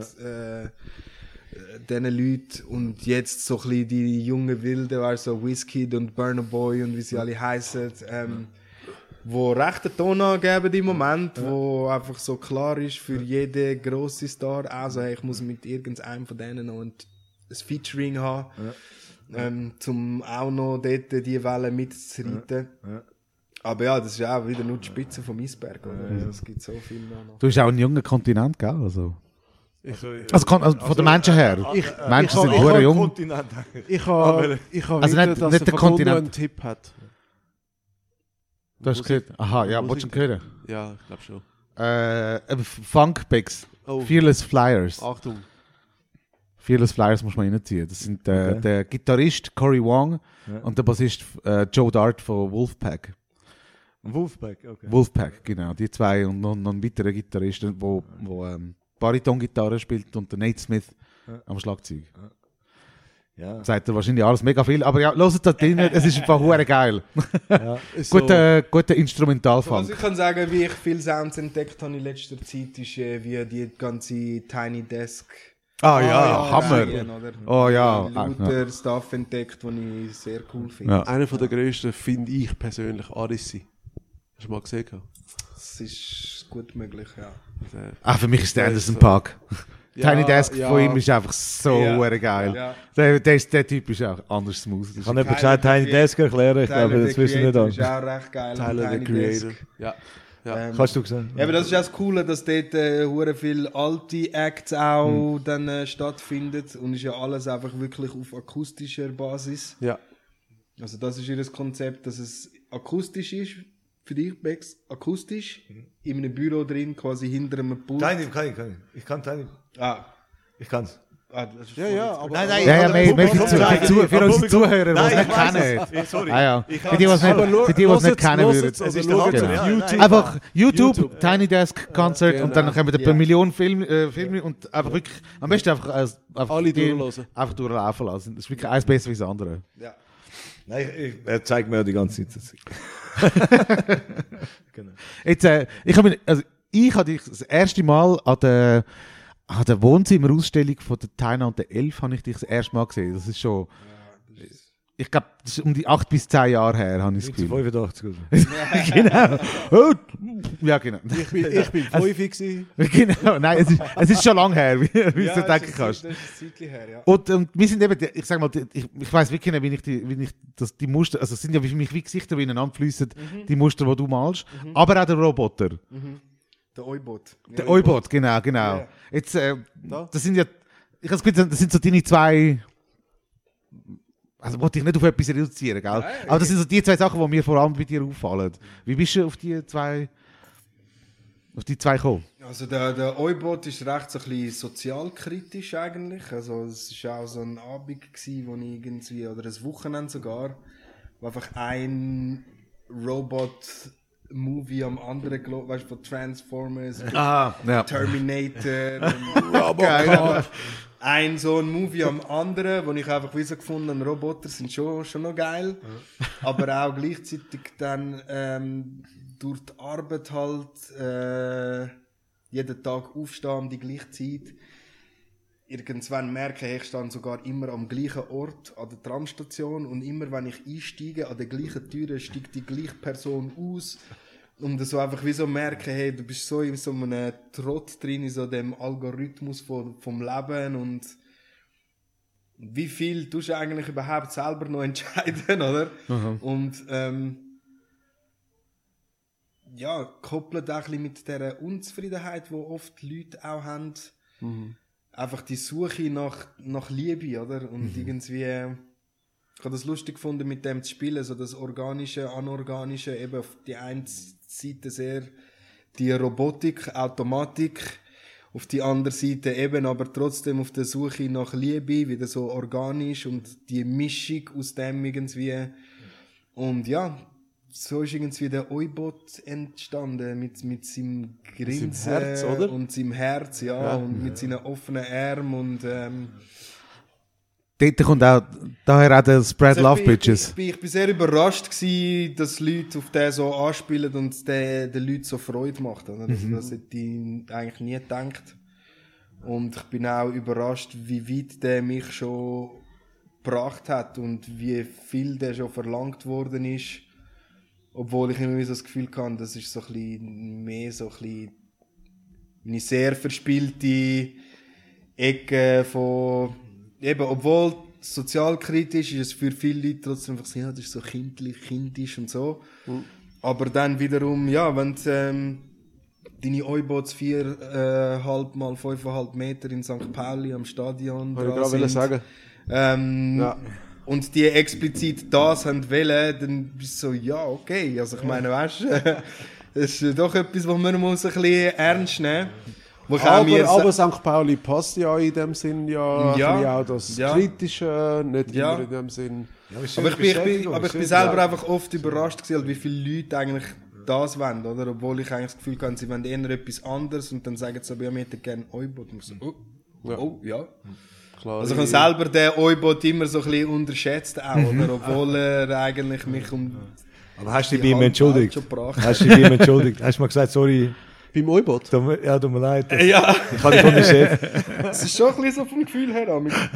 diesen Leuten und jetzt so ein bisschen die jungen Wilden, weißt du, so Wizkid und Burna Boy und wie sie alle heißen, wo recht einen Ton angeben im Moment, wo einfach so klar ist für jeden grossen Star, also hey, ich muss mit irgendeinem von denen noch ein Featuring haben, um auch noch dort die Welle mitzureiten. Aber ja, das ist ja auch wieder nur die Spitze vom Eisberg, oder? Also, es gibt so viel noch. Du bist auch ein junger Kontinent, gell? Also Also, von den Menschen her. Menschen sind ich- hure jung. Kontinent. Ich habe Also wieder, nicht- dass nicht der der Facundo Kontinent. einen Tipp hat. Du hast gehört. Aha, ja, wolltest du ihn hören? Ja, ich glaube schon. Funkbacks. Oh. Fearless Flyers. Achtung. Fearless Flyers muss man reinziehen. Das sind der Gitarrist Cory Wong und der Bassist Joe Dart von Wolfpack. Wolfpack, okay. Wolfpack, genau. Die zwei und noch ein weiterer Gitarrist, der Bariton-Gitarre spielt und der Nate Smith am Schlagzeug. Ja. Sagt er wahrscheinlich alles mega viel, aber ja, hört das drin, es ist einfach hure geil. So, Guter Instrumentalfunk. Was ich kann sagen, wie ich viele Sounds entdeckt habe in letzter Zeit, ist wie die ganze Tiny Desk. Ah ja, Hammer. Reihen, oder? Oh ja. Lauter Stuff entdeckt, den ich sehr cool finde. Ja. einer der grössten finde ich persönlich Arissi. Hast du mal gesehen? Das ist gut möglich, ja. Für mich ist der Der Anderson ist so- Park. Ja, Tiny Desk ja. von ihm ist einfach so Ja. hure geil. Ja. Der Typ ist auch anders smooth. Das Ich ist- kann nicht gesagt Tiny Desk erklären, ich Tyler, glaube, das the wissen nicht Creator, ist alle. auch recht geil. Tyler, Tiny the Creator. Desk. Ja. Kannst du sehen? Ja, aber das ist auch das Coole, dass dort hure viele alte Acts auch dann stattfinden und ist ja alles einfach wirklich auf akustischer Basis. Ja. Also das ist ihr Konzept, dass es akustisch ist, für dich, Bex, akustisch, in einem Büro drin, quasi hinter einem Pult. Kann ich. Ich kann Tiny. Ich kann's. Das ist Ja, aber... Nein, Ja, mehr Publikum zeigen. für unsere Zuhörer, die es Nein, nicht ich weiss kennen. es. Sorry. Ah, ja. Ich Für die, kann's. die es nicht kennen würden. Es ist der Hammer. Genau. Ja, nein. Einfach YouTube, Tiny Desk Concert Genau. und dann kommen etwa Ja. eine Million Filme und einfach wirklich, am besten einfach Alle gehen, durchlaufen. einfach durchlaufen lassen. Das ist wirklich eins besser als das andere. Ja. Nein, er zeigt mir ja die ganze Zeit. Genau. Jetzt, ich habe dich das erste Mal an der Wohnzimmerausstellung von der Taina und der Elf habe ich dich das erste Mal gesehen. Das ist schon, ich glaube, das ist um die 8 bis 10 Jahre her, habe ich das Gefühl. 85 oder so. Genau. Oh, ja, genau. Ich bin 5 gewesen. Genau, nein, es ist schon lange her, wie du so denken kannst. Das ist ein Zeitchen her, ja. Und wir sind eben, ich sag mal, ich weiss wirklich nicht, wie ich die Muster, also es sind ja für mich wie Gesichter, die ineinander fließen, die Muster, die du malst, aber auch der Roboter. Der Oibot. Der Oibot, genau. Ja. Jetzt, das sind ja, ich habe das Gefühl, das sind so deine zwei, also wollte ich nicht auf etwas reduzieren, gell? Nein, Aber das sind so die zwei Sachen, die mir vor allem bei dir auffallen. Wie bist du auf die zwei gekommen? Also der Oibot ist recht so ein bisschen sozialkritisch eigentlich. Also es war auch so ein Abend gewesen, wo ich irgendwie, oder ein Wochenende sogar, wo einfach ein Robot-Movie am anderen gelaufen, weißt du, von Transformers, Ja. Terminator und ein so ein Movie am anderen, wo ich einfach wie so gefunden habe, Roboter sind schon noch geil, aber auch gleichzeitig dann durch die Arbeit halt jeden Tag aufstehen um die gleiche Zeit. Irgendwann merke ich stehe sogar immer am gleichen Ort an der Tramstation und immer wenn ich einsteige, an der gleichen Tür steigt die gleiche Person aus. Und so einfach wie so merken, hey, du bist so in so einem Trott drin, in so dem Algorithmus vom Leben und wie viel tust du eigentlich überhaupt selber noch entscheiden, oder? Und ja, koppelt auch ein bisschen mit dieser Unzufriedenheit, die oft Leute auch haben. Einfach die Suche nach Liebe, oder? Und irgendwie, ich habe das lustig gefunden, mit dem zu spielen, so das Organische, Anorganische, eben auf die eine Seite sehr die Robotik, Automatik, auf die andere Seite eben aber trotzdem auf der Suche nach Liebe, wieder so organisch und die Mischung aus dem irgendwie. Und ja, so ist irgendwie der Oibot entstanden, mit seinem Grinsen Herz, oder? und seinem Herz, ja. Und mit seinen offenen Armen und Dort kommt auch, daher auch der Spread also Love Bitches. Ich bin sehr überrascht gewesen, dass Leute auf den so anspielen und es den Leuten so Freude macht. Oder? Das hätte ich eigentlich nie gedacht. Und ich bin auch überrascht, wie weit der mich schon gebracht hat und wie viel der schon verlangt worden ist. Obwohl ich immer so das Gefühl hatte, das ist so ein bisschen mehr so ein bisschen eine sehr verspielte Ecke von eben, obwohl sozialkritisch ist es für viele Leute trotzdem einfach so, ja, das ist so kindisch und so. Aber dann wiederum, ja, wenn deine Oibots 4,5 mal 5,5 Meter in St. Pauli am Stadion Wollte ich gerade sagen. ja. Und die explizit das haben wollen, dann bist du so, ja, okay. Also ich meine, weißt du, das ist doch etwas, was man muss ein bisschen ernst nehmen muss. Aber St. Pauli passt ja in dem Sinn ja, Ja. ein bisschen auch das Ja. Kritische, nicht Ja. immer in dem Sinn. Aber ich bin selber einfach oft überrascht gewesen, wie viele Leute eigentlich das wollen, oder? Obwohl ich eigentlich das Gefühl habe, sie wollen eher etwas anderes und dann sagen sie, ja, wir hätten gerne Oibot. Und ich so, ja. Klar, Also ich habe selber den Oibot immer so ein bisschen unterschätzt auch, oder? Obwohl er eigentlich mich um Aber hast du dich die bei ihm halbe entschuldigt? Welt schon gebracht. Hast du dich bei ihm entschuldigt? Hast du mal gesagt, sorry, beim Oibot? ja, tut mir leid. Ja, Ich habe dich von der Chef. es ist schon ein bisschen so vom Gefühl her.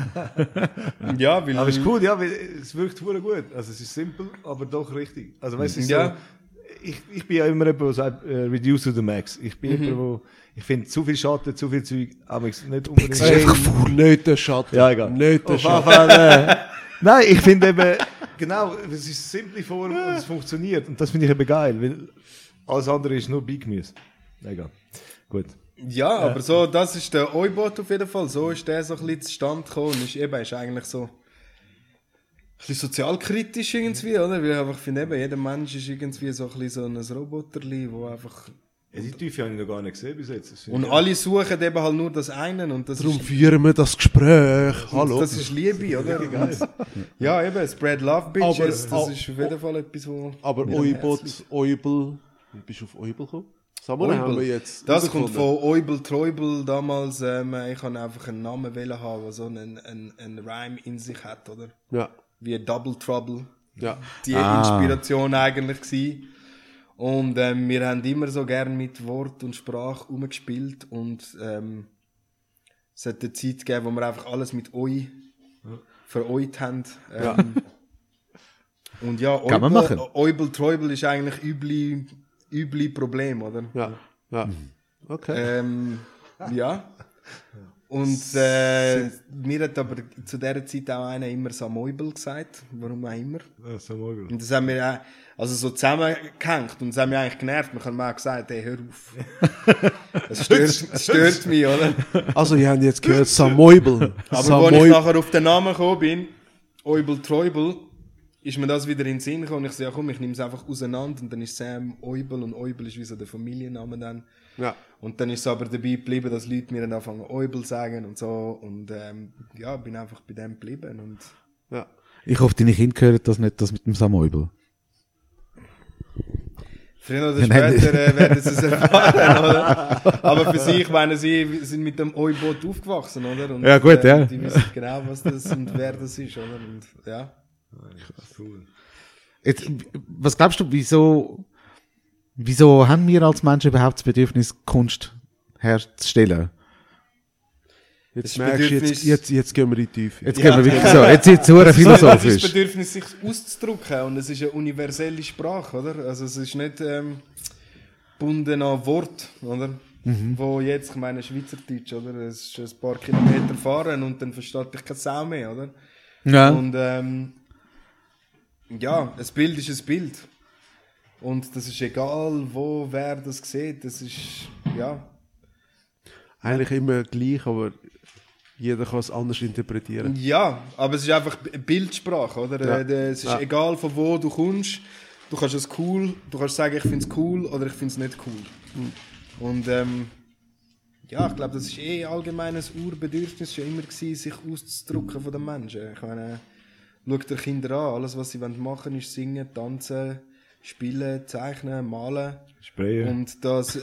Ja, weil... Aber es ist cool, ja, weil es wirkt verdammt gut. Also es ist simpel, aber doch richtig. Also weißt du, es ist Ja. so, ich bin ja immer jemand, der sagt, reduce to the max. Ich bin jemand, ich finde, zu viel Schatten, zu viel Zeug, aber nicht unbedingt... Nicht der Schatten. Ja, egal. Nicht der Auf jeden Schatten. Fall, nein, ich finde eben, genau, es ist eine simple Form und es funktioniert. Und das finde ich eben geil, weil alles andere ist nur Beigemüse. Egal. Gut. Ja, aber so, das ist der Oibot auf jeden Fall. So ist der so ein bisschen zustande gekommen. Und ist eigentlich so... bisschen sozialkritisch irgendwie, oder? Weil ich einfach finde, eben, jeder Mensch ist irgendwie so ein bisschen so ein Roboterli, wo einfach... Ja, die Tiefe habe ich noch gar nicht gesehen bis jetzt. Und alle suchen eben halt nur das einen und das Darum ist... führen wir das Gespräch. Hallo. Das ist Liebe, oder? Ja, eben, spread love, bitches, das ist auf jeden Fall etwas, wo... Aber Eubel, wie bist du auf Eubel gekommen? Samurai haben wir jetzt Das kommt von Eubel Treubel damals. Ich kann einfach einen Namen wählen haben, der so einen Rhyme in sich hat, oder? Ja. Wie Double Trouble. Ja. Die Inspiration eigentlich gewesen. Und wir haben immer so gern mit Wort und Sprache rumgespielt und es hat eine Zeit gegeben, wo wir einfach alles mit «oi» vereut haben. Und ja, Kann man machen. Eubel Treubel ist eigentlich üble Problem, oder? Ja. Ja. Okay. Ja. Und mir hat aber zu dieser Zeit auch einer immer Samoibel gesagt, warum auch immer. Ja, Samoibel. Und das haben wir auch, also so zusammengehängt und das haben wir eigentlich genervt. Man hat mir auch gesagt, hey, hör auf. Das stört mich, oder? Also, ihr habt jetzt gehört, Samoibel. Aber als ich nachher auf den Namen gekommen bin, Eubel Treubel, ist mir das wieder in den Sinn gekommen und ich sage, ja komm, ich nehme es einfach auseinander und dann ist Sam Eubel und Eubel ist wie so der Familienname dann. Ja. Und dann ist es aber dabei geblieben, dass Leute mir dann anfangen Eubel sagen und so und ja, bin einfach bei dem geblieben und... Ja. Ich hoffe, deine Kinder hören das nicht, das mit dem Samoibel. Früher oder später werden sie es erfahren, oder? Aber für sich, meine sie sind mit dem Eubot aufgewachsen, oder? Und, Ja, gut, ja. Die wissen genau, was das und wer das ist, oder? Und, ja. Cool. Jetzt, was glaubst du, wieso haben wir als Menschen überhaupt das Bedürfnis, Kunst herzustellen? Jetzt Das merkst du, Bedürfnis- jetzt gehen wir in die Tiefe. Jetzt gehen wir wirklich so, jetzt ist es sehr Das philosophisch. Bedürfnis, sich auszudrücken und es ist eine universelle Sprache, oder? Also es ist nicht gebunden an Wort, oder? Wo jetzt, ich meine Schweizerdeutsch, oder? Es ist ein paar Kilometer fahren und dann versteht dich keine Sau mehr, oder? Ja. Und ja, ein Bild ist ein Bild. Und das ist egal, wo, wer das sieht, das ist, ja. Eigentlich immer gleich, aber jeder kann es anders interpretieren. Ja, aber es ist einfach Bildsprache, oder? Ja. Es ist egal, von wo du kommst. Du kannst es cool, du kannst sagen, ich finde es cool oder ich finde es nicht cool. Und ja, ich glaube, das ist allgemeines Urbedürfnis schon immer gewesen, sich auszudrücken von den Menschen. Ich meine, schau dir Kinder an, alles was sie machen wollen, ist singen, tanzen, spielen, zeichnen, malen. Sprayen. Und das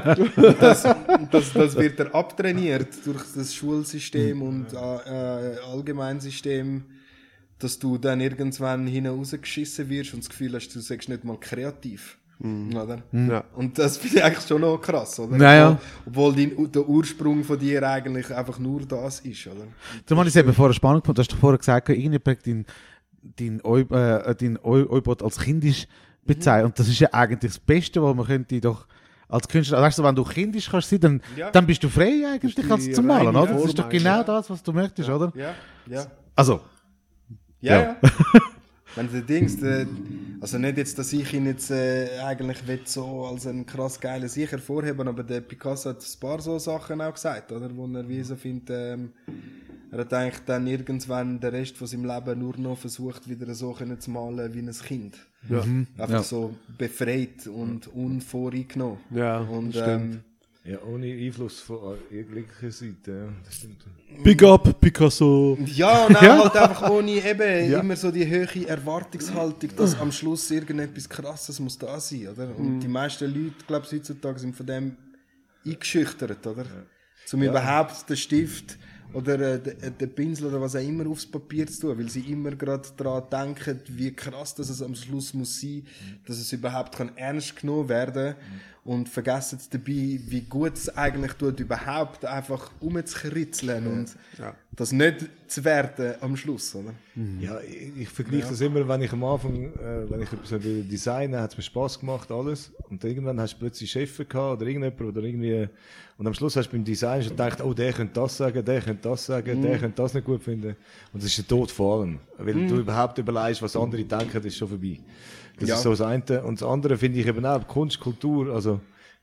wird er abtrainiert durch das Schulsystem und Allgemeinsystem, dass du dann irgendwann hinausgeschissen wirst und das Gefühl hast, du sagst nicht mal kreativ. Oder? Ja. Und das finde ich eigentlich schon noch krass, oder? Naja. Obwohl der Ursprung von dir eigentlich einfach nur das ist, oder? Darum habe ich es eben vorher spannend gefunden. Du hast doch vorher gesagt, irgendjemand dein Eubot als kindisch bezeichnet. Und das ist ja eigentlich das Beste, was man könnte doch als Künstler, weißt du, wenn du kindisch kannst sein, dann, Ja. dann bist du frei eigentlich die als zum Malen, reine oder? Das ist doch Form genau eigentlich. das, was du möchtest, oder? Ja, ja. Also, Ja. Wenn der Dings, also nicht jetzt, dass ich ihn jetzt eigentlich will so als einen krass geilen Sieg hervorheben, aber der Picasso hat ein paar so Sachen auch gesagt, oder? Wo er wie so findet, er hat eigentlich dann irgendwann den Rest von seinem Leben nur noch versucht, wieder so zu malen wie ein Kind. Ja. Einfach Ja. so befreit und unvoreingenommen. Ja, Und das stimmt. Ja, ohne Einfluss von jeglicher Seite, ja, das stimmt. Big up, Picasso! ja, und auch Ja. halt einfach ohne eben immer so die hohe Erwartungshaltung, dass am Schluss irgendetwas Krasses muss da sein, oder? Und die meisten Leute, glaube ich, heutzutage sind von dem eingeschüchtert, oder? Um überhaupt den Stift oder den Pinsel oder was auch immer aufs Papier zu tun, weil sie immer gerade daran denken, wie krass das es am Schluss muss sein, dass es überhaupt kann ernst genommen werden und vergessen dabei, wie gut es eigentlich tut, überhaupt einfach rumzukritzeln und das nicht zu werden am Schluss, oder? Ja, ich vergleiche das immer, wenn ich am Anfang, wenn ich etwas designen, hat es mir Spass gemacht, alles. Und irgendwann hast du plötzlich Chefs gehabt oder irgendjemand oder irgendwie, und am Schluss hast du beim Design schon gedacht, oh, der könnte das sagen, der könnte das sagen, der könnte das nicht gut finden. Und das ist der Tod vor allem. Weil du überhaupt überlegst, was andere denken, das ist schon vorbei. Das Ja. ist so das eine. Und das andere finde ich eben auch Kunst, Kultur, also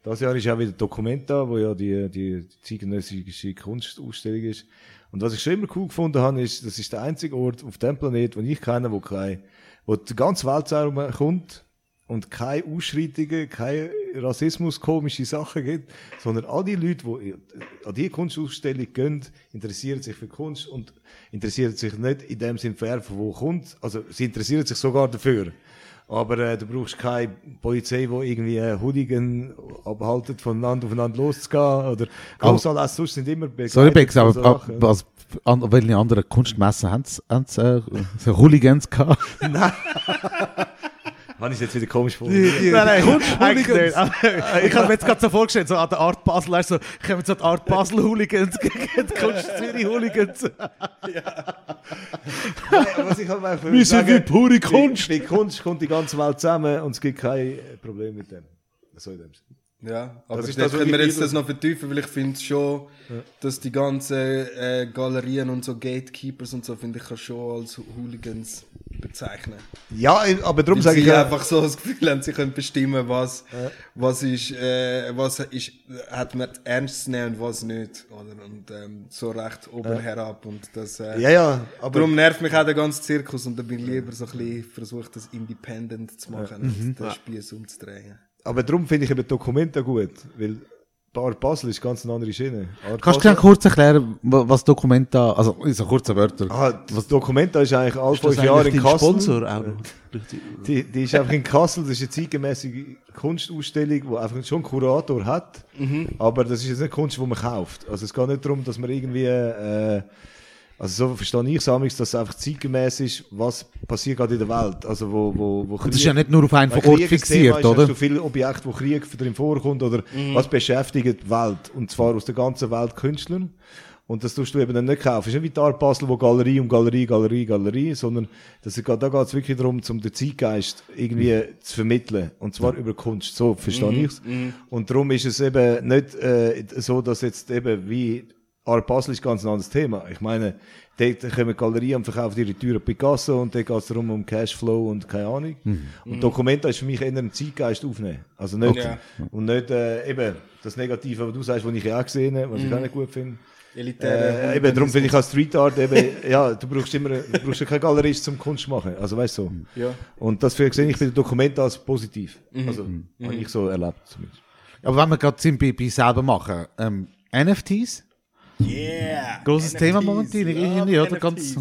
Das Jahr ist auch wieder Documenta, wo ja die zeitgenössische Kunstausstellung ist. Und was ich schon immer cool gefunden habe, ist, das ist der einzige Ort auf dem Planet, den ich kenne, wo die ganze Welt kommt und keine Ausschreitungen, kein Rassismus, komische Sachen gibt, sondern all die Leute, die an diese Kunstausstellung gehen, interessieren sich für Kunst und interessieren sich nicht in dem Sinn für von wo kommt. Also sie interessieren sich sogar dafür. Aber du brauchst keine Polizei, die irgendwie Hooligan abhaltet, voneinander aufeinander loszugehen. Oder Großanlässe sonst sind immer begleitet. Sorry, Bex, aber Sachen. welche anderen Kunstmessen haben so Hooligans gehabt? Nein. Habe ich es jetzt wieder komisch vor? Nein, Kunst-Hooligans. Ich habe mir jetzt gerade so vorgestellt, so an der Art Basel, weißt du, kommen so die Art Basel-Hooligans gegen die Kunst-Zürich-Hooligans. Was ich halt Wir sind wie pure Kunst. Bei Kunst kommt die ganze Welt zusammen und es gibt kein Problem mit dem. So in dem Sinne. Ja, aber Das ist das das, können wir was jetzt ich- das noch vertiefen, weil ich finde schon, dass die ganzen Galerien und so Gatekeepers und so, finde ich, kann schon als Hooligans bezeichnen. Ja, aber darum Weil sage ich sie ja, einfach so das Gefühl haben, sie können bestimmen, was hat man ernst zu nehmen und was nicht. Oder? Und so recht oben herab. Und das, ja, aber darum nervt mich auch der ganze Zirkus und da bin ich lieber so ein bisschen versucht, das independent zu machen und den Spieß umzudrehen. Aber darum finde ich eben Dokumenta gut, weil Art Basel ist ganz eine andere Schiene. Art Kannst du Basel- dir kurz erklären, was Documenta, also in so kurzen Wörtern. Das Dokumenta ist eigentlich alle Ist das 5 Jahre eigentlich in dein Kassel. Sponsor auch noch? Richtig. Die ist einfach in Kassel, das ist eine zeitgemäße Kunstausstellung, die einfach schon einen Kurator hat. Aber das ist jetzt nicht Kunst, die man kauft. Also es geht nicht darum, dass man irgendwie, also so verstehe ich es, dass es einfach zeitgemäß ist, was passiert gerade in der Welt. Also wo Das ist ja nicht nur auf einen Weil Ort Krieg ein Thema fixiert, ist, oder? Hast du viele Objekte, wo Krieg drin vorkommt oder was beschäftigt die Welt. Und zwar aus der ganzen Welt Künstlern. Und das tust du eben dann nicht kaufen. Es ist nicht wie die Art Basel, wo Galerie um Galerie, sondern da geht es wirklich darum, um den Zeitgeist irgendwie zu vermitteln. Und zwar über Kunst. So verstehe ich es. Und darum ist es eben nicht so, dass jetzt eben wie Art Basel ist ganz ein anderes Thema. Ich meine, dort kommen Galerien und verkaufen ihre Türen Picasso und dort geht es darum um Cashflow und keine Ahnung. Und Documenta ist für mich eher ein Zeitgeist aufnehmen. Also nicht, Okay. und nicht eben das Negative, was du sagst, was ich ja auch gesehen habe, was ich auch nicht gut finde. Elitäre Eben, darum finde ich als Street Art eben, ja, du brauchst ja keinen Galerist zum Kunst machen. Also weißt du so. Ja. Und das sehe ich bei den Dokumenten als positiv. Also, habe ich so erlebt zumindest. Aber wenn wir gerade sind bei selber machen, NFTs? Yeah! Grosses Thema momentan, irgendwie, oder? Ganz,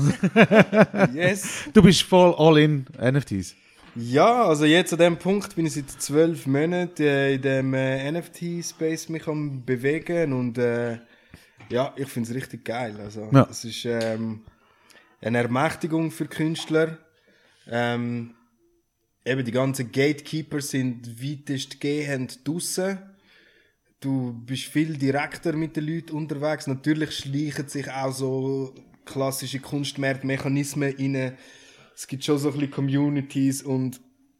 Yes! du bist voll all in NFTs. Ja, also jetzt an dem Punkt bin ich seit 12 Monaten in dem NFT-Space mich am bewegen und ja, ich finde es richtig geil. Also, Ja. es ist eine Ermächtigung für Künstler. Eben die ganzen Gatekeepers sind weitestgehend draussen. Du bist viel direkter mit den Leuten unterwegs. Natürlich schleichen sich auch so klassische Kunstmarktmechanismen rein. Es gibt schon so ein bisschen Communities und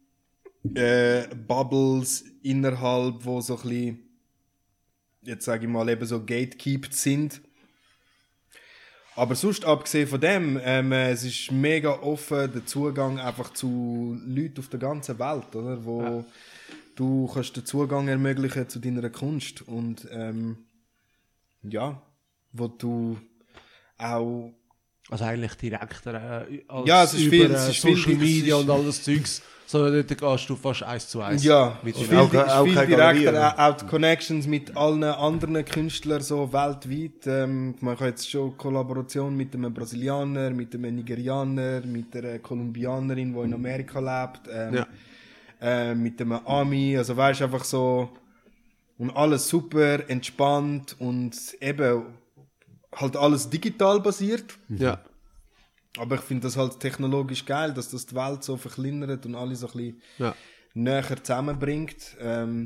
Bubbles innerhalb, wo so ein bisschen, jetzt sage ich mal, eben so gatekeeped sind. Aber sonst, abgesehen von dem, es ist mega offen, der Zugang einfach zu Leuten auf der ganzen Welt, oder? Wo du kannst den Zugang ermöglichen zu deiner Kunst und ja, wo du auch Also eigentlich direkter als Ja, es ist über viel- es ist Social viel- Media es ist- und all das Zeugs, sondern dort gehst du fast 1:1 ja, mit es ist den viel, Auch ist viel keine Galerie, direkter, oder? auch die Connections mit allen anderen Künstlern so weltweit. Man kann jetzt schon Kollaboration mit einem Brasilianer, mit einem Nigerianer, mit einer Kolumbianerin, die in Amerika lebt, mit einem Ami, also weißt einfach so und alles super entspannt und eben halt alles digital basiert. Ja. Aber ich finde das halt technologisch geil, dass das die Welt so verkleinert und alle so ein bisschen Ja. näher zusammenbringt.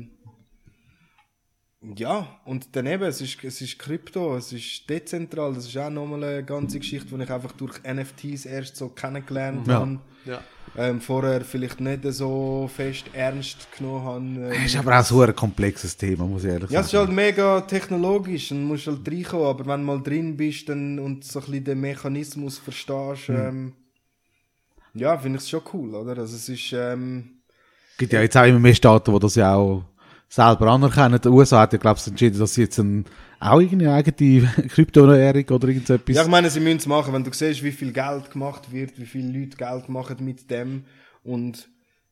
Ja, und dann eben, es ist Krypto, es ist dezentral, das ist auch nochmal eine ganze Geschichte, die ich einfach durch NFTs erst so kennengelernt Ja. habe. Ja. Vorher vielleicht nicht so fest ernst genommen habe. Das ist aber auch so ein komplexes Thema, muss ich ehrlich Ja, es ist sagen. halt mega technologisch und musst halt reinkommen, aber wenn du mal drin bist dann, und so ein bisschen den Mechanismus verstehst, ja, finde ich es schon cool, oder? Also es ist, Es gibt ja jetzt auch immer mehr Staaten, die das ja auch selber anerkennen. Die USA hat ja, glaube ich, entschieden, dass sie jetzt auch irgendeine eigene Kryptowährung oder irgendetwas... Ja, ich meine, sie müssen es machen, wenn du siehst, wie viel Geld gemacht wird, wie viele Leute Geld machen mit dem und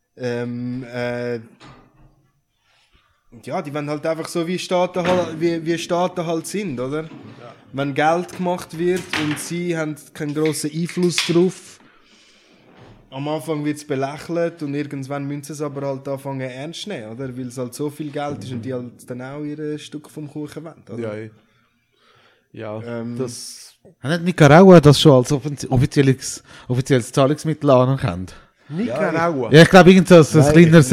ja, die wollen halt einfach so, wie Staaten halt sind, oder? Ja. Wenn Geld gemacht wird und sie haben keinen grossen Einfluss drauf, am Anfang wird es belächelt und irgendwann müssen sie es aber halt anfangen ernst nehmen, oder? Weil es halt so viel Geld ist und die halt dann auch ihr Stück vom Kuchen wollen, oder? Ja, das... Hat Nicaragua das schon als offizielles Zahlungsmittel anerkannt? Nicaragua? Ja, ich glaube, irgend so ein kleineres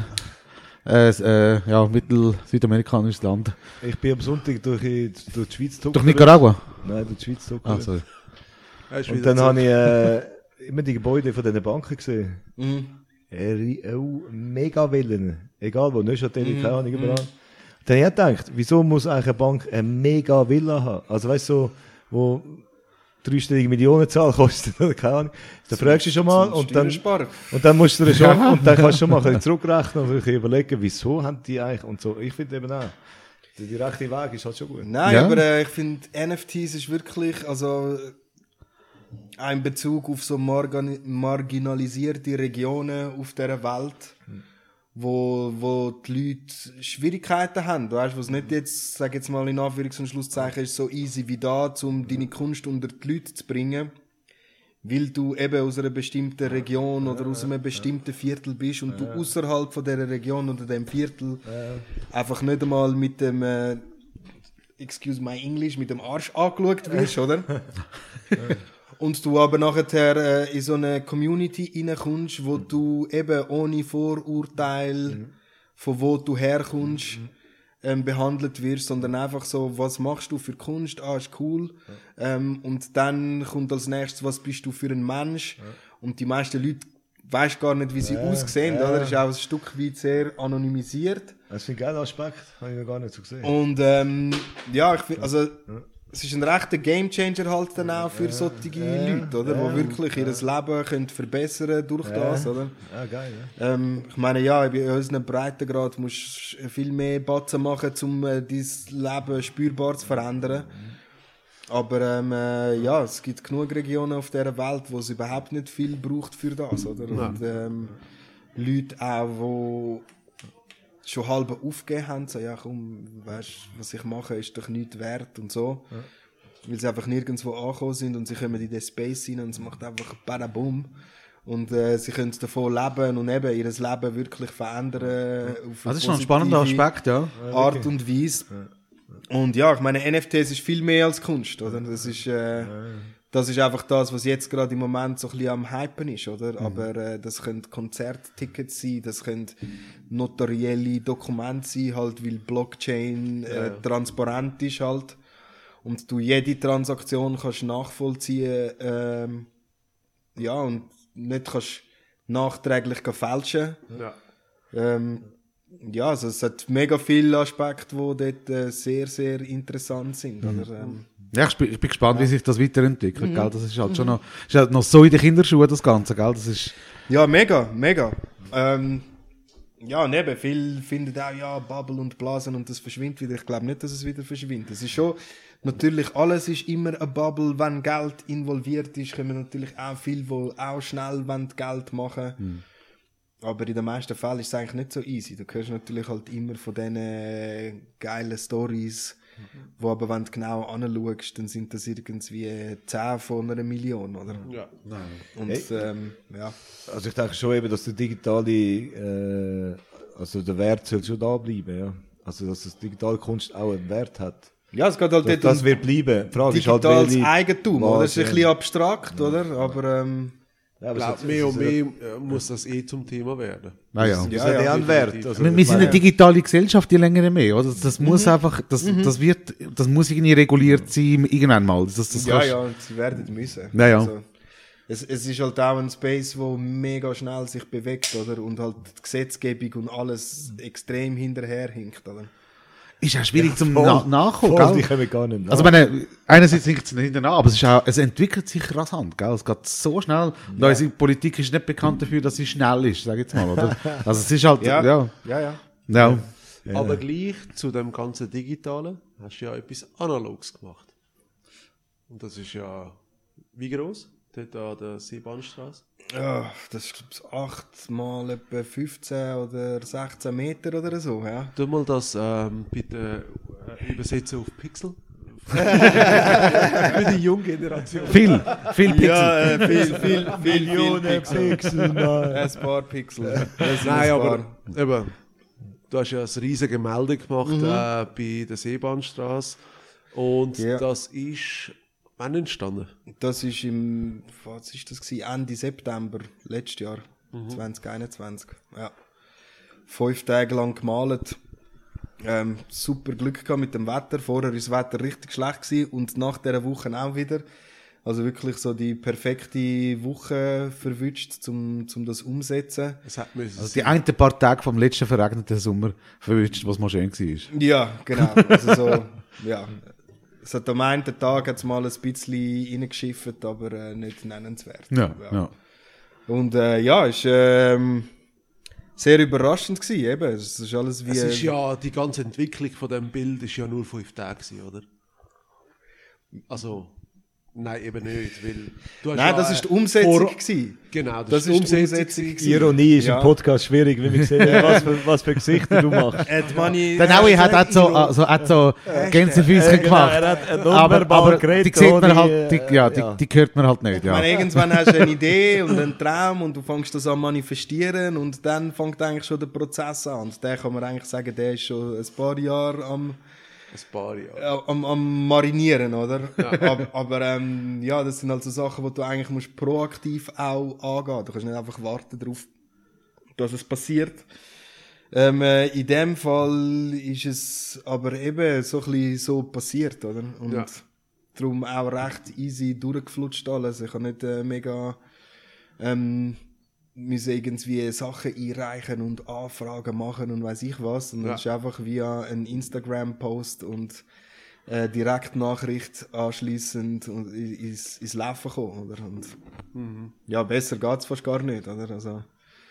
mittel-südamerikanisches Land. Ich bin am Sonntag durch die Schweiz getuckert. Durch Nicaragua? Nein, durch die Schweiz getuckert. Ah, sorry. Und dann habe ich immer die Gebäude von diesen Banken gesehen. Mega Villen. Egal wo, Neuchâtel, keine Ahnung, überall. Dann habe ich gedacht, wieso muss eigentlich eine Bank eine mega Villa haben? Also weißt du, so, wo 3-stellige Millionenzahl kostet, oder keine Ahnung. Dann fragst du schon mal und dann musst du schon, und dann kannst du schon mal ein bisschen zurückrechnen und ein bisschen überlegen, wieso haben die eigentlich und so. Ich finde eben auch, der rechte Weg ist halt schon gut. Nein, aber ich finde, NFTs ist wirklich, also auch in Bezug auf so marginalisierte Regionen auf dieser Welt, wo die Leute Schwierigkeiten haben, weißt, wo es nicht jetzt, sag jetzt mal in Anführungs- und Schlusszeichen, ist so easy wie da, um deine Kunst unter die Leute zu bringen, weil du eben aus einer bestimmten Region oder aus einem bestimmten Viertel bist und du außerhalb von dieser Region oder dem Viertel einfach nicht einmal mit dem excuse my English, mit dem Arsch angeschaut wirst, oder? Und du aber nachher in so eine Community reinkommst, wo du eben ohne Vorurteil, von wo du herkommst, behandelt wirst, sondern einfach so, was machst du für Kunst? Ah, ist cool. Und dann kommt als nächstes, was bist du für ein Mensch? Und die meisten Leute weisst gar nicht, wie sie aussehen, oder? Das ist auch ein Stück weit sehr anonymisiert. Das ist ein geiler Aspekt, habe ich noch gar nicht so gesehen. Und ja, ich finde, also es ist ein rechter Gamechanger halt dann auch für solche Leute, oder? Die wirklich ihr Leben können verbessern durch das, oder? Ja, geil, ich meine, ja, bei unseren Breitengrad musst du viel mehr Batzen machen, um dein Leben spürbar zu verändern. Aber ja, es gibt genug Regionen auf dieser Welt, wo es überhaupt nicht viel braucht für das, oder? Und Leute auch, die schon halb aufgegeben haben, so, ja komm, weißt, was ich mache, ist doch nichts wert und so. Ja. Weil sie einfach nirgendwo angekommen sind und sie kommen in den Space rein und es macht einfach Badabum. Und sie können davon leben und eben ihr Leben wirklich verändern. Auf das ist schon ein spannender Aspekt, ja. Art und Weise. Und ja, ich meine, NFTs ist viel mehr als Kunst, oder? Das ist einfach das, was jetzt gerade im Moment so ein bisschen am Hypen ist, oder? Aber das können Konzerttickets sein, das können notarielle Dokumente sein, halt, weil Blockchain transparent ist halt. Und du jede Transaktion kannst nachvollziehen, ja, und nicht kannst nachträglich fälschen. Ja, also es hat mega viele Aspekte, die dort sehr, sehr interessant sind, oder? Ja, ich bin gespannt, wie sich das weiterentwickelt. Gell? Das ist halt schon noch, ist halt noch so in den Kinderschuhen, das Ganze. Gell? Das ist ja, mega. Ja, und eben, viele finden auch, ja, Bubble und Blasen und das verschwindet wieder. Ich glaube nicht, dass es wieder verschwindet. Es ist schon, natürlich, alles ist immer eine Bubble. Wenn Geld involviert ist, kommen natürlich auch viele, die auch schnell Geld machen wollen. Aber in den meisten Fällen ist es eigentlich nicht so easy. Du hörst natürlich halt immer von diesen geilen Storys, wo aber, wenn du genau anschaust, dann sind das irgendwie 10 von einer Million, oder? Ja. Und, ja. Also ich denke schon eben, dass der digitale, also der Wert soll schon da bleiben, ja. Also dass das digitale Kunst auch einen Wert hat. Ja, es geht halt das wird bleiben. Die Frage digitales ist halt, Eigentum, oder? Das ist ein bisschen abstrakt, oder? Aber ich glaube, mehr und mehr muss das zum Thema werden. Ja. Das hat einen Wert. Also, wir sind eine digitale Gesellschaft, die länger mehr, oder? Das muss einfach, das muss irgendwie reguliert sein, irgendwann mal. und sie werden müssen. Ja. Also, es ist halt auch ein Space, wo mega schnell sich bewegt, oder? Und halt die Gesetzgebung und alles extrem hinterherhinkt, oder? Ist auch schwierig zum Nachkommen, gell? Die kommen gar nicht nach. Also meine, einerseits hinkt es nicht hinterher, aber es entwickelt sich rasant, gell? Es geht so schnell. Und unsere Politik ist nicht bekannt dafür, dass sie schnell ist, sag ich jetzt mal, oder? Also es ist halt, ja. Ja, Aber gleich zu dem ganzen Digitalen hast du ja etwas Analoges gemacht. Und das ist ja wie groß? Dort an der Seebahnstraße? Ja, das ist, glaube ich, 8 mal etwa 15 oder 16 Meter oder so, ja. Tu mal das bitte übersetzen auf Pixel. Für die junge Generation. Viel Pixel. Ja, viel Millionen Pixel, Mann. Ein paar Pixel. Nein, aber eben, du hast ja ein riesiges Gemälde gemacht bei der Seebahnstraße. Und das ist wann entstanden? Das ist was ist das gewesen? Ende September letztes Jahr, 2021. Ja. 5 Tage lang gemalt. Super Glück gehabt mit dem Wetter. Vorher war das Wetter richtig schlecht gewesen und nach dieser Woche auch wieder. Also wirklich so die perfekte Woche verwünscht, um das umsetzen. Also die ein paar Tage vom letzten verregneten Sommer verwünscht, was mal schön war. Ja, genau. Also so, ja. Es hat am einen Tag hat's mal ein bisschen reingeschifft, aber nicht nennenswert. Ja. Und ja, ist sehr überraschend gewesen, eben. Es ist alles wie... Es ist ja, die ganze Entwicklung von dem Bild ist ja nur 5 Tage gewesen, oder? Also, nein, eben nicht, weil... Du hast Nein, ja, das ist die Umsetzung gewesen. Genau, Das ist die Umsetzung gewesen. Ironie ist Ja. im Podcast schwierig, wenn wir sehen, was für Gesichter du machst. Der Naui hat auch so Gänsefüßchen gemacht. Er hat Aber geredet, die sieht man ohne, halt, die hört man halt nicht. Ich meine, irgendwann hast du eine Idee und einen Traum und du fängst das an manifestieren und dann fängt eigentlich schon der Prozess an. Und der kann man eigentlich sagen, der ist schon ein paar Jahre am Marinieren, oder? Ja. Aber ja, das sind also Sachen, die du eigentlich musst proaktiv auch angehen. Du kannst nicht einfach warten darauf, dass es passiert. In dem Fall ist es aber eben so ein bisschen so passiert, oder? Und darum auch recht easy durchgeflutscht alles. Ich habe nicht mega müssen irgendwie Sachen einreichen und Anfragen machen und weiss ich was. Und das ist einfach via ein Instagram-Post und Direktnachricht anschliessend ins Laufen gekommen, oder? Und ja, besser geht's fast gar nicht, oder? Also,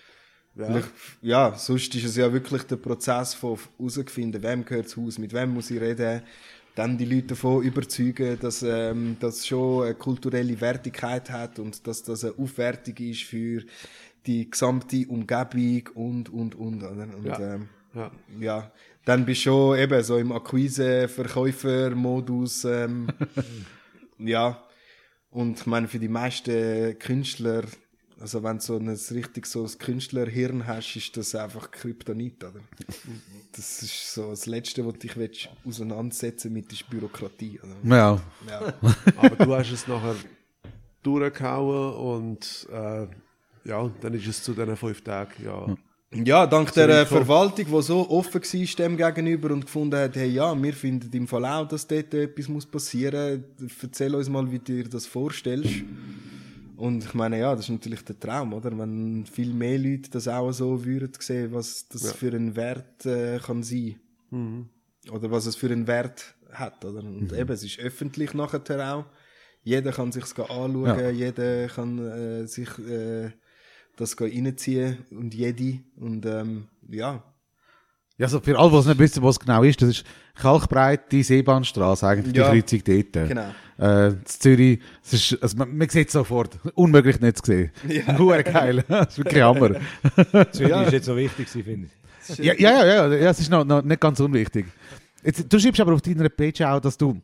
sonst ist es ja wirklich der Prozess von herausfinden, wem gehört das Haus, mit wem muss ich reden, dann die Leute davon überzeugen, dass das schon eine kulturelle Wertigkeit hat und dass das eine Aufwertung ist für die gesamte Umgebung und oder? Und dann bist du schon eben so im Akquise-Verkäufer-Modus, ja. Und ich meine, für die meisten Künstler, also wenn du so ein richtig so ein Künstlerhirn hast, ist das einfach Kryptonit, oder? Das ist so das Letzte, was dich auseinandersetzen mit der Bürokratie, oder? Ja. Aber du hast es nachher durchgehauen und dann ist es zu diesen 5 Tagen, Ja, dank der Verwaltung, die so offen war dem gegenüber und gefunden hat, hey, ja, wir finden im Fall auch, dass dort etwas passieren muss. Erzähl uns mal, wie du dir das vorstellst. Und ich meine, ja, das ist natürlich der Traum, oder? Wenn viel mehr Leute das auch so würden sehen, was das für einen Wert kann sein. Oder was es für einen Wert hat, oder? Und eben, es ist öffentlich nachher auch. Jeder kann sich's anschauen, jeder kann sich das reinziehen und jede. Und ja. Ja, also für alle, die nicht wissen, was genau ist, das ist Kalkbreite Seebahnstraße, eigentlich die Kreuzung dort. Genau. In Zürich, es ist, also man sieht es sofort, unmöglich nicht zu sehen. Ja. Nur geil, das ist wirklich Hammer. Zürich ist jetzt so wichtig, finde ich. Ja, es ist noch nicht ganz unwichtig. Jetzt, du schreibst aber auf deiner Page auch, dass du,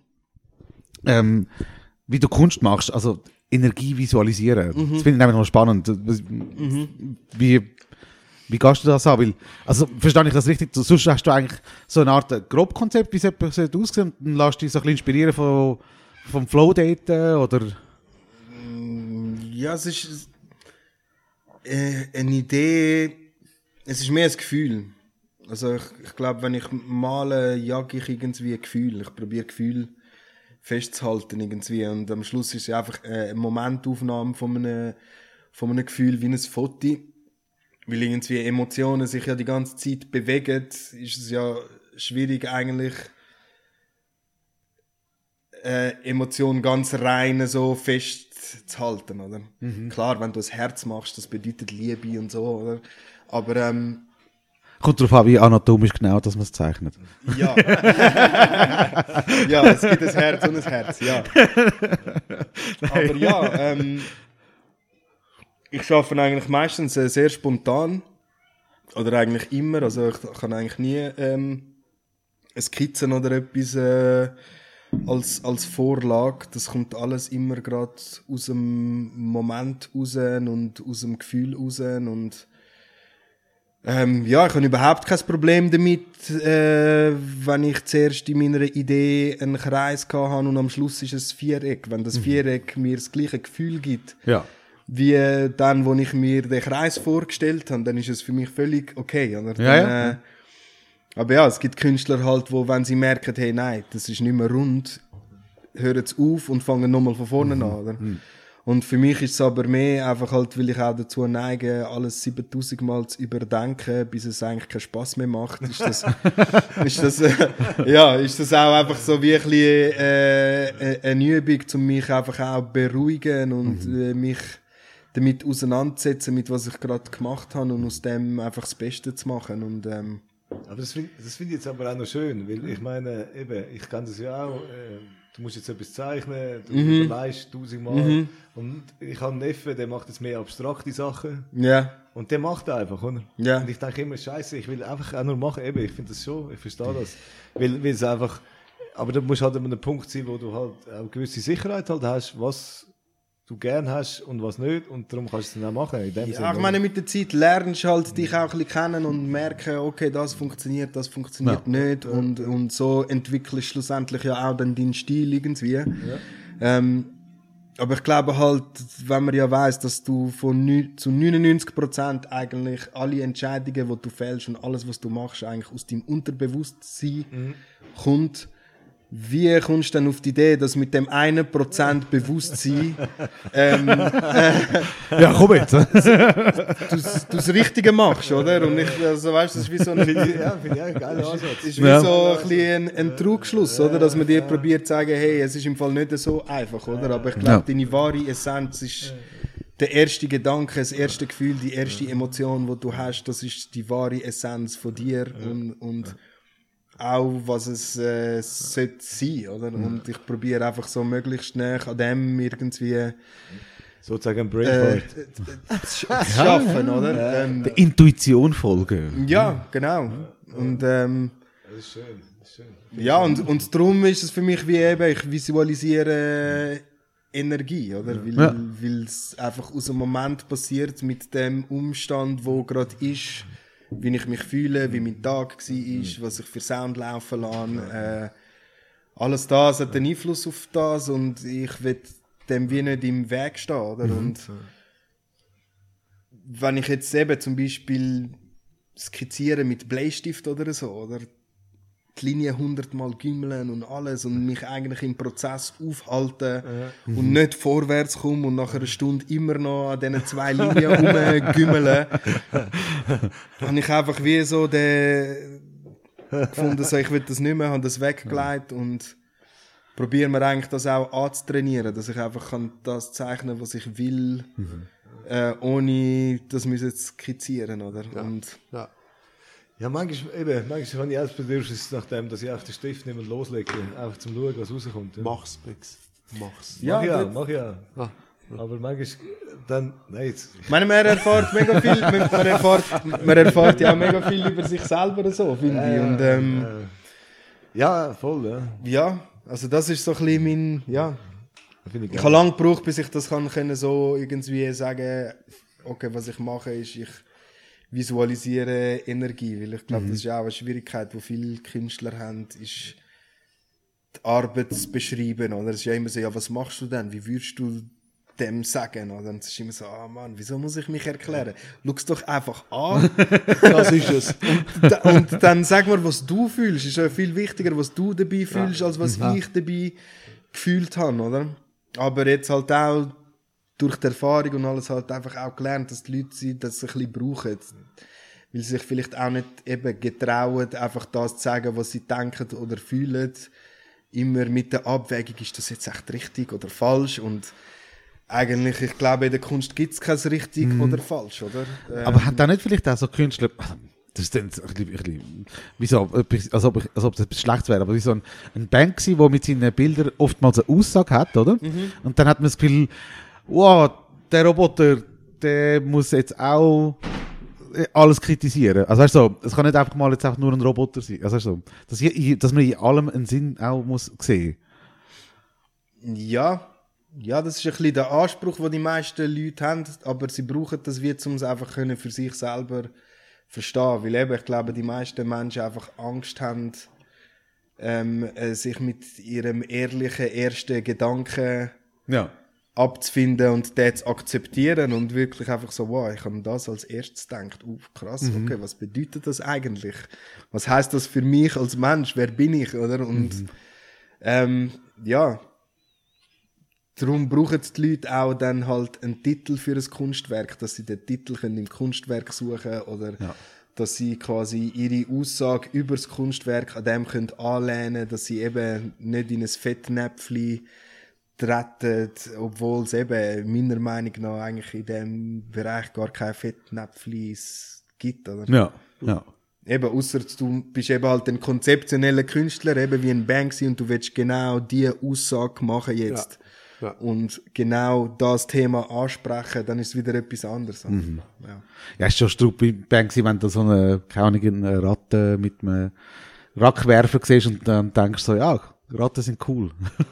wie du Kunst machst, also Energie visualisieren. Das finde ich nämlich noch spannend. Wie gehst du das an? Weil, also, verstehe ich das richtig? Sonst hast du eigentlich so eine Art Grobkonzept, wie es aussieht, und dann lässt dich so ein bisschen inspirieren vom Flow-Daten, oder? Ja, es ist eine Idee, es ist mehr ein Gefühl. Also ich glaube, wenn ich male, jage ich irgendwie ein Gefühl. Ich probiere Gefühl festzuhalten irgendwie. Und am Schluss ist es einfach eine Momentaufnahme von einem Gefühl wie ein Foto. Weil irgendwie Emotionen sich ja die ganze Zeit bewegen, ist es ja schwierig eigentlich, Emotionen ganz rein so festzuhalten, oder? Klar, wenn du das Herz machst, das bedeutet Liebe und so, oder? Aber Kommt darauf an, wie anatomisch genau dass man es zeichnet. Ja. Ja, es gibt ein Herz und ein Herz, ja. Aber ja, ich arbeite eigentlich meistens sehr spontan. Oder eigentlich immer. Also ich kann eigentlich nie eine Skizzen oder etwas als Vorlage. Das kommt alles immer gerade aus dem Moment raus und aus dem Gefühl raus. Und ja, ich habe überhaupt kein Problem damit, wenn ich zuerst in meiner Idee einen Kreis hatte und am Schluss ist es Viereck. Wenn das Viereck mir das gleiche Gefühl gibt, Ja. wie dann, wo ich mir den Kreis vorgestellt habe, dann ist es für mich völlig okay. Oder? Ja, Dann, ja. Aber ja, es gibt Künstler halt, wo, wenn sie merken, hey, nein, das ist nicht mehr rund, hören sie auf und fangen nochmal von vorne an. Oder? Und für mich ist es aber mehr einfach halt, weil ich auch dazu neige, alles 7000 Mal zu überdenken, bis es eigentlich keinen Spass mehr macht. Ist das auch einfach so wie ein bisschen, eine Übung, um mich einfach auch beruhigen und mich damit auseinandersetzen, mit was ich gerade gemacht habe und aus dem einfach das Beste zu machen. Und, Aber das finde ich jetzt aber auch noch schön, weil ich meine, eben, ich kann das ja auch, du musst jetzt etwas zeichnen, du überleist 1000-mal. Und ich habe einen Neffen, der macht jetzt mehr abstrakte Sachen. ja. Und der macht einfach, oder? Ja. Und ich denke immer, Scheiße, ich will einfach auch nur machen. Eben, ich finde das schon, ich verstehe das. Weil es einfach, aber da musst halt an einem Punkt sein, wo du halt auch eine gewisse Sicherheit halt hast, was du gern hast und was nicht. Und darum kannst du es dann auch machen. In dem Ja, Sinne, ich meine, mit der Zeit lernst du halt dich auch ein bisschen kennen und merken, okay, das funktioniert nicht. Und so entwickelst du schlussendlich ja auch dann deinen Stil irgendwie. Ja. Aber ich glaube halt, wenn man ja weiss, dass du zu 99% eigentlich alle Entscheidungen, die du fällst und alles, was du machst, eigentlich aus deinem Unterbewusstsein kommt, wie kommst du dann auf die Idee, dass mit dem 1% Bewusstsein Ja, komm jetzt. du das Richtige machst, oder? Und ich, also weißt, das ist wie so ein, ja, finde ich auch ein geiler Ansatz. ist wie so ein bisschen ein Trugschluss, oder? Dass man dir probiert zu sagen, hey, es ist im Fall nicht so einfach, oder? Aber ich glaube, deine wahre Essenz ist der erste Gedanke, das erste Gefühl, die erste Emotion, die du hast, das ist die wahre Essenz von dir und auch, was es sollte sein, oder? Und ich probiere einfach so möglichst nah an dem irgendwie Sozusagen ein Brainfart. zu schaffen, oder? Der Intuition folgen. Ja, genau. Und Das ist schön. Das ist schön. ja, und darum ist es für mich wie eben, ich visualisiere Energie, oder? Weil es einfach aus dem Moment passiert mit dem Umstand, wo gerade ist, wie ich mich fühle, wie mein Tag war, was ich für Sound laufen lasse. Alles das hat einen Einfluss auf das und ich will dem wie nicht im Weg stehen, oder? Und wenn ich jetzt eben zum Beispiel skizziere mit Bleistift oder so, oder die Linie 100-mal gümmeln und alles und mich eigentlich im Prozess aufhalten und nicht vorwärts kommen und nach einer Stunde immer noch an diesen 2 Linien rumgümmeln, habe ich einfach wie so gefunden, so, ich will das nicht mehr, habe das weggelegt und probiere mir eigentlich das auch anzutrainieren, dass ich einfach kann das zeichnen, was ich will, ohne das müssen zu skizzieren, oder? Ja. Und Ja, manchmal habe ich auch das Bedürfnis, nachdem, dass ich einfach den Stift nicht mehr loslege, einfach zum Schauen, was rauskommt. Ja. Mach's, Bix. Mach's. ja, Mach ich auch. Ah. Aber manchmal dann, nein, jetzt. Ich meine, man erfährt mega viel, man erfährt ja auch mega viel über sich selber so, finde ich. Und Ja, voll, ja. ja, also das ist so ein bisschen mein, ja. Finde Ich habe lange gebraucht, bis ich das kann können so irgendwie sagen, okay, was ich mache, ist, ich visualisiere Energie, weil ich glaube, das ist auch eine Schwierigkeit, die viele Künstler haben, ist die Arbeit zu beschreiben, oder? Es ist ja immer so, ja, was machst du denn? Wie würdest du dem sagen, oder? Und es ist immer so, Mann, wieso muss ich mich erklären? Schau es doch einfach an. Das ist es. Und dann sag mal, was du fühlst. Ist ja viel wichtiger, was du dabei fühlst, als was ich dabei gefühlt habe, oder? Aber jetzt halt auch durch die Erfahrung und alles halt einfach auch gelernt, dass die Leute das ein bisschen brauchen. Weil sie sich vielleicht auch nicht eben getrauen, einfach das zu sagen, was sie denken oder fühlen. Immer mit der Abwägung, ist das jetzt echt richtig oder falsch? Und eigentlich, ich glaube, in der Kunst gibt es kein richtig oder falsch, oder? Aber hat da nicht vielleicht auch so Künstler, das ist dann ein bisschen wie so, als ob das etwas Schlechtes wäre, aber wie so ein Banksy, der mit seinen Bildern oftmals eine Aussage hat, oder? Und dann hat man das Gefühl, wow, der Roboter, der muss jetzt auch alles kritisieren. Also weißt du, es kann nicht einfach mal jetzt auch nur ein Roboter sein. Also weißt du, dass man in allem einen Sinn auch muss sehen. Ja, das ist ein bisschen der Anspruch, den die meisten Leute haben, aber sie brauchen das, um es einfach für sich selber verstehen. Weil eben, ich glaube, die meisten Menschen einfach Angst haben, sich mit ihrem ehrlichen ersten Gedanken abzufinden und den zu akzeptieren und wirklich einfach so, wow, ich habe das als erstes gedacht, krass, okay, was bedeutet das eigentlich? Was heisst das für mich als Mensch? Wer bin ich, oder? Und darum brauchen die Leute auch dann halt einen Titel für ein Kunstwerk, dass sie den Titel können im Kunstwerk suchen oder dass sie quasi ihre Aussage über das Kunstwerk an dem können anlehnen, dass sie eben nicht in ein Fettnäpfchen treten, obwohl es eben meiner Meinung nach eigentlich in diesem Bereich gar keine Fettnäpfchen gibt. Oder? Ja. Eben, ausser du bist eben halt ein konzeptioneller Künstler, eben wie ein Banksy und du willst genau diese Aussage machen jetzt. Ja. Und genau das Thema ansprechen, dann ist es wieder etwas anderes. Ja, ist schon Strupp bei Banksy, wenn du so eine Ratte mit einem Rackwerfer siehst und dann denkst du so, ja, Ratten sind cool.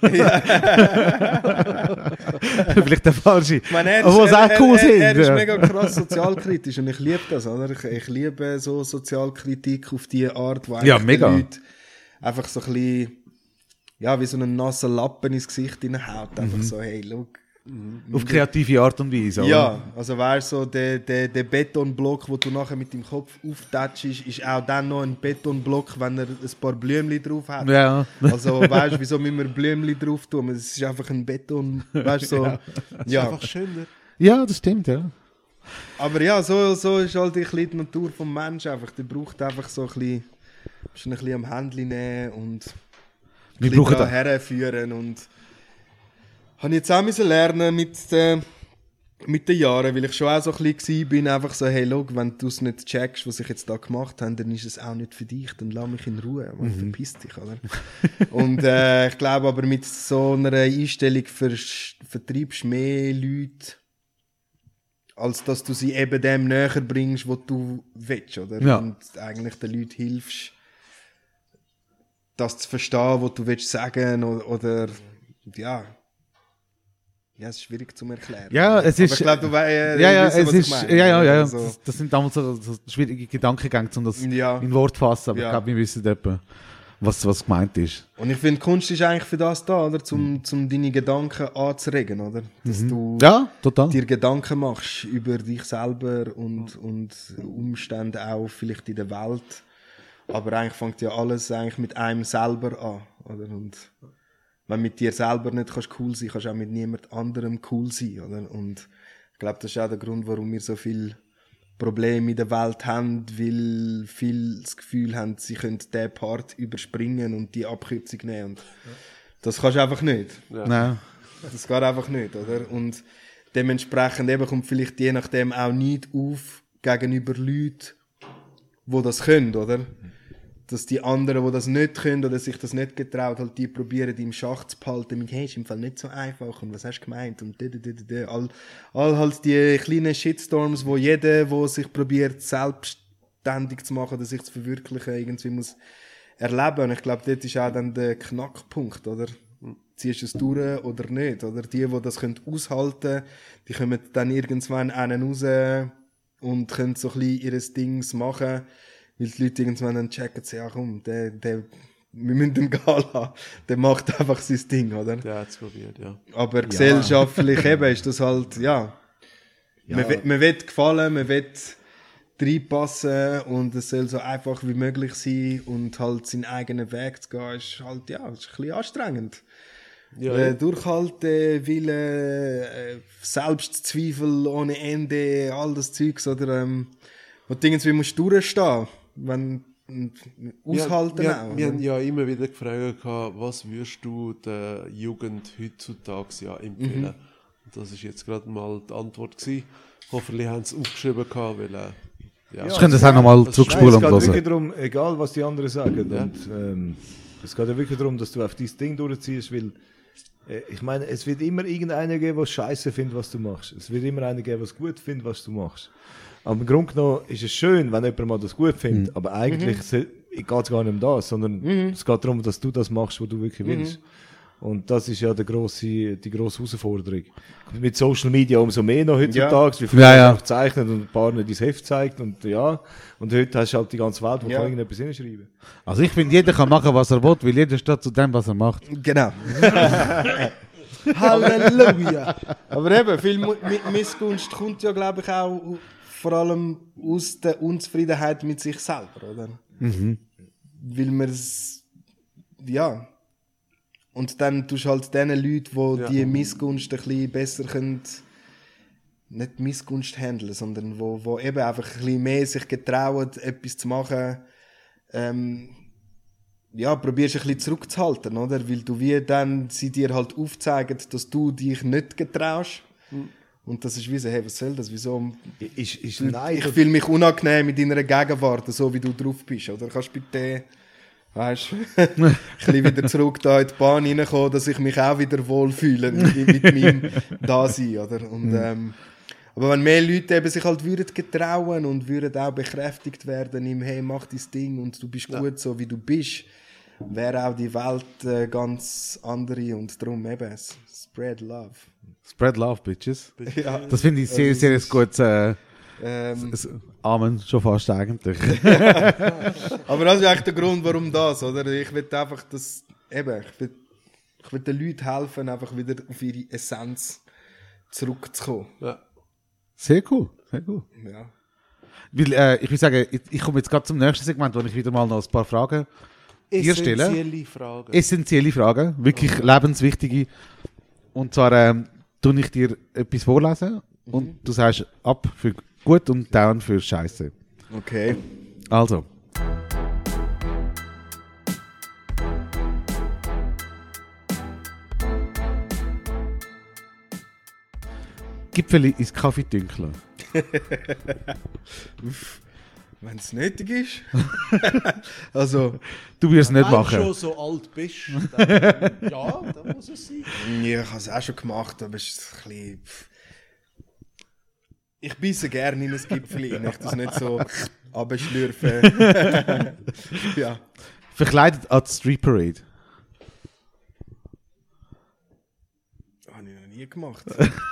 Vielleicht der falsche. Aber was auch cool sind. Er ist mega krass sozialkritisch und ich liebe das. Oder? Ich liebe so Sozialkritik auf die Art, wo eigentlich die Leute einfach so ein bisschen wie so einen nassen Lappen ins Gesicht hineinhaut. Einfach so, hey, look. Auf kreative Art und Weise, oder? Ja, also weißt so, der Betonblock, den du nachher mit dem Kopf auftatschst, ist auch dann noch ein Betonblock, wenn er ein paar Blümchen drauf hat. Ja. Also weißt du, wieso müssen wir Blümchen drauf tun? Es ist einfach ein Beton, weißt so. Ist einfach schöner. Ja, das stimmt, ja. Aber ja, so ist halt die Natur des Menschen einfach. Der braucht einfach so ein bisschen am Händchen nehmen und ein bisschen da herführen und habe ich jetzt auch lernen mit den Jahren, weil ich schon auch so ein bisschen bin, einfach so, hey, schau, wenn du es nicht checkst, was ich jetzt da gemacht habe, dann ist es auch nicht für dich, dann lass mich in Ruhe, man, verpiss dich, oder? Und ich glaube aber mit so einer Einstellung vertreibst mehr Leute, als dass du sie eben dem näher bringst, was du willst, oder? Ja. Und eigentlich den Leuten hilfst, das zu verstehen, was du willst sagen, oder ja, es ist schwierig zu erklären. Ja, es ist. Aber ich glaube, du weißt, was ich meine. Ja. Also, das sind damals so schwierige Gedankengänge, um das in Wort zu fassen. Aber ich glaube, wir wissen etwa, was gemeint ist. Und ich finde, Kunst ist eigentlich für das da, oder? Zum deine Gedanken anzuregen, oder? Dass du dir Gedanken machst über dich selber und Umstände auch vielleicht in der Welt. Aber eigentlich fängt ja alles eigentlich mit einem selber an, oder? Und wenn du mit dir selber nicht cool sein kannst du auch mit niemand anderem cool sein, oder? Und ich glaube, das ist auch der Grund, warum wir so viele Probleme in der Welt haben, weil viele das Gefühl haben, sie können diesen Part überspringen und die Abkürzung nehmen. Und das kannst du einfach nicht. Ja. Nein. Das geht einfach nicht, oder? Und dementsprechend eben kommt vielleicht je nachdem auch nicht auf gegenüber Leuten, die das können, oder? Dass die anderen, die das nicht können oder sich das nicht getraut, halt die probieren, die im Schach zu behalten mit, hey, ist im Fall nicht so einfach und was hast du gemeint und all halt die kleinen Shitstorms, wo jeder, der sich probiert, selbstständig zu machen oder sich zu verwirklichen, irgendwie muss erleben. Und ich glaube, dort ist auch dann der Knackpunkt, oder? Ziehst du es durch oder nicht? Oder die das aushalten können, die kommen dann irgendwann einen raus und können so ein bisschen ihres Dings machen. Weil die Leute irgendwann dann checken, ja komm, wir müssen den gehen lassen. Der macht einfach sein Ding, oder? Der hat es probiert, ja. Aber gesellschaftlich eben ist das halt, man will gefallen, man will reinpassen und es soll so einfach wie möglich sein und halt seinen eigenen Weg zu gehen, ist halt, ist ein bisschen anstrengend. Ja. Durchhalten, Wille, Selbstzweifel ohne Ende, all das Zeugs, oder, wo du irgendwie musst durchstehen. Wenn aushalten wir auch. haben ja immer wieder gefragt, was würdest du der Jugend heutzutage empfehlen? Und das ist jetzt gerade mal die Antwort gewesen. Hoffentlich haben sie es aufgeschrieben, weil Ja. Ich könnte das auch nochmal zurückspulen und es geht hören. wirklich darum, egal was die anderen sagen. Ja. Und, es geht ja wirklich darum, dass du auf dein Ding durchziehst, weil ich meine, es wird immer irgendeiner geben, der Scheiße findet, was du machst. Es wird immer einer geben, der es gut findet, was du machst. Aber im Grunde genommen ist es schön, wenn jemand mal das gut findet, aber eigentlich geht es gar nicht um das, sondern es geht darum, dass du das machst, was du wirklich willst. Und das ist ja die grosse Herausforderung. Mit Social Media umso mehr noch heutzutage, wie früher einfach zeichnet und ein paar nicht dein Heft zeigt und und heute hast du halt die ganze Welt, wo kann irgendetwas hinschreiben. Also ich finde, jeder kann machen, was er will, weil jeder steht zu dem, was er macht. Genau. Halleluja. Aber eben, viel Missgunst kommt ja, glaube ich, auch vor allem aus der Unzufriedenheit mit sich selber, oder? Weil man es, und dann tust du halt den Leuten, die Missgunst ein bisschen besser können, nicht Missgunst handeln, sondern wo eben einfach ein bisschen mehr sich getrauen, etwas zu machen, probierst ein bisschen zurückzuhalten, oder? Weil du wie dann sie dir halt aufzeigen, dass du dich nicht getraust. Und das ist wie so, hey, was soll das? Wieso? Ich fühle mich unangenehm in deiner Gegenwart, so wie du drauf bist, oder? Kannst du bitte, weißt du, ein bisschen wieder zurück da in die Bahn reinkommen, dass ich mich auch wieder wohlfühle mit meinem Dasein, oder? Und, aber wenn mehr Leute eben sich halt würden getrauen und würden auch bekräftigt werden im hey, mach dein Ding und du bist gut so, wie du bist, wäre auch die Welt ganz andere und darum eben spread love. Spread love, bitches. Ja. Das finde ich sehr, sehr gutes Amen, schon fast eigentlich. Aber das ist eigentlich der Grund, warum das, oder? Ich will einfach, ich will den Leuten helfen, einfach wieder auf ihre Essenz zurückzukommen. Ja. Sehr cool, sehr cool. Ja. Weil, ich würde sagen, ich komme jetzt gerade zum nächsten Segment, wo ich wieder mal noch ein paar Fragen dir stelle. Essentielle Fragen, wirklich lebenswichtige. Und zwar tue ich dir etwas vorlesen und du sagst ab für gut und down für Scheiße. Okay. Also. Gipfeli ins Kaffee dünkeln. Wenn es nötig ist. Also, du wirst es nicht Wenn du machen. schon so alt bist, dann, dann muss es sein. Ja, ich habe es auch schon gemacht, aber es ist ein bisschen... Ich beiße gerne in ein Gipfeli rein, ich das nicht so runterschlürfen. Ja. Verkleidet an die Street Parade. Habe ich noch nie gemacht.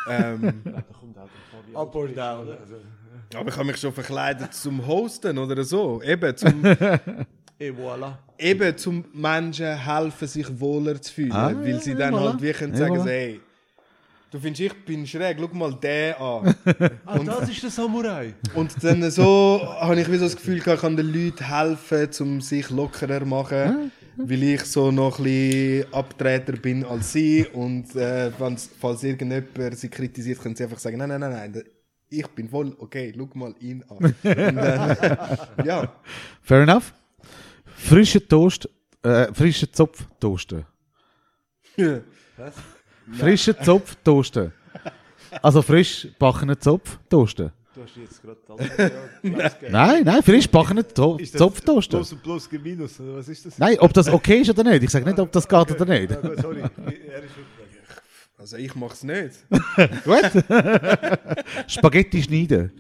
Up or down. Aber ich habe mich schon verkleidet zum Hosten oder so. Eben zum... Et voilà. Eben zum Menschen helfen, sich wohler zu fühlen. Weil sie dann halt wie können sagen, so, hey, du findest, ich bin schräg, schau mal den an. Das ist der Samurai. Und dann so habe ich wie so das Gefühl, ich kann den Leuten helfen, um sich lockerer zu machen. Weil ich so noch ein bisschen Abtreter bin als sie. Und falls irgendjemand sie kritisiert, können sie einfach sagen, nein. Ich bin voll okay, schau mal ihn an. Und dann, ja. Fair enough. Frischer Toast, frischer Zopf toasten. Was? Frischer Zopf toasten. Also frisch backenen Zopf toasten. Du hast jetzt gerade Nein, frisch backenen Zopf toasten. Plus Minus, oder was ist das? Nein, ob das okay ist oder nicht. Ich sage nicht, ob das geht oder nicht. Ja, gut, sorry, er ist Also ich mache es nicht. Gut. Spaghetti schneiden.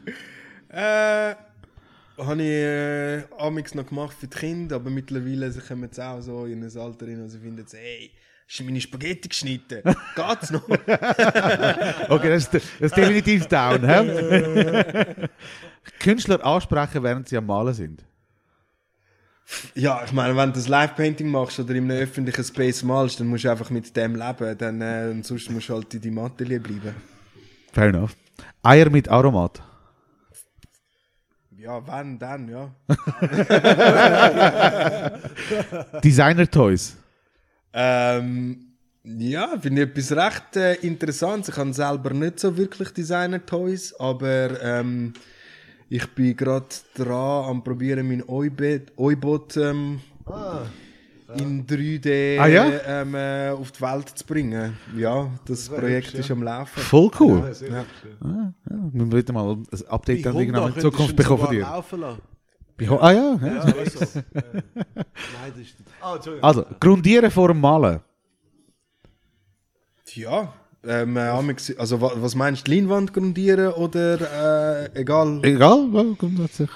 Habe ich amigs noch gemacht für die Kinder, aber mittlerweile kommen sie auch so in ein Alter rein, wo sie finden, hey, hast du meine Spaghetti geschnitten? Geht's noch? Okay, das ist definitiv down. Künstler ansprechen, während sie am Malen sind. Ja, ich meine, wenn du das Live-Painting machst oder in einem öffentlichen Space malst, dann musst du einfach mit dem leben. Dann, sonst musst du halt in deinem Atelier bleiben. Fair enough. Eier mit Aromat. Ja, wenn, dann, ja. Designer-Toys. Ja, finde ich etwas recht Interessantes. Ich habe selber nicht so wirklich Designer-Toys, aber ich bin gerade dran am probieren, mein Oibot in 3D auf die Welt zu bringen. Ja, das Projekt hübsch, ja. ist am Laufen. Voll cool. Ja, sehr Ja. hübsch, ja. Wir würden mal ein Update dann Bei irgendwann in Honda Zukunft könntest du ihn bekommen von dir. sogar laufen lassen. Ja. Ja, weißt du. Nein, das ist Entschuldigung. Also, grundieren vor dem Malen. Ja, also was meinst du, Leinwand grundieren oder egal? Egal, ja, grundsätzlich.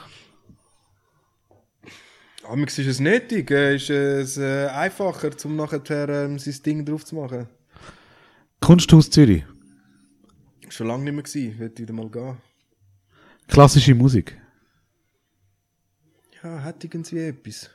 Amix ist es nötig, ist es einfacher, um nachher sein Ding drauf zu machen. Kunsthaus Zürich. Schon lange nicht mehr gewesen, will wieder mal gehen. Klassische Musik. Ja, hat irgendwie etwas.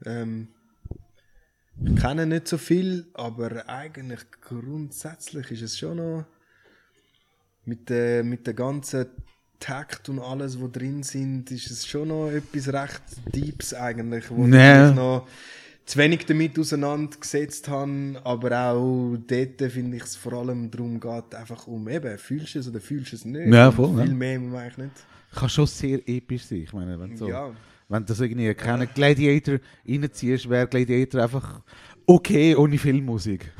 Ich kenne nicht so viel, aber eigentlich grundsätzlich ist es schon noch mit der ganzen Takt und alles, wo drin sind, ist es schon noch etwas recht Deeps eigentlich, wo ich mich noch zu wenig damit auseinandergesetzt habe, aber auch dort finde ich es vor allem darum geht, einfach um eben, fühlst du es oder fühlst du es nicht? Ja, voll, Viel ja. mehr muss man eigentlich nicht. Kann schon sehr episch sein. Ich meine, wenn, so, Ja. wenn du so irgendwie keinen Gladiator reinziehst, wäre Gladiator einfach okay ohne Filmmusik.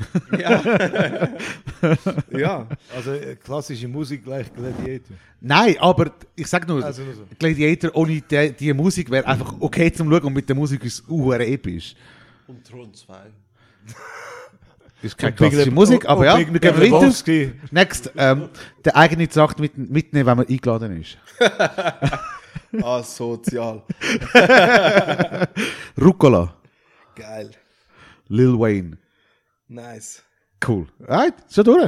Ja. Also klassische Musik gleich Gladiator. Nein, aber ich sag nur, Also nur so. Gladiator ohne die Musik wäre einfach okay zum Schauen und mit der Musik ist es episch. Und Thron 2. Ist keine klassische Musik, aber ja, wir gehen weiter. Next, der eigene Tracht mitnehmen, wenn man eingeladen ist. Sozial. Rucola, Geil. Lil Wayne. Nice. Cool. Right, schon durch.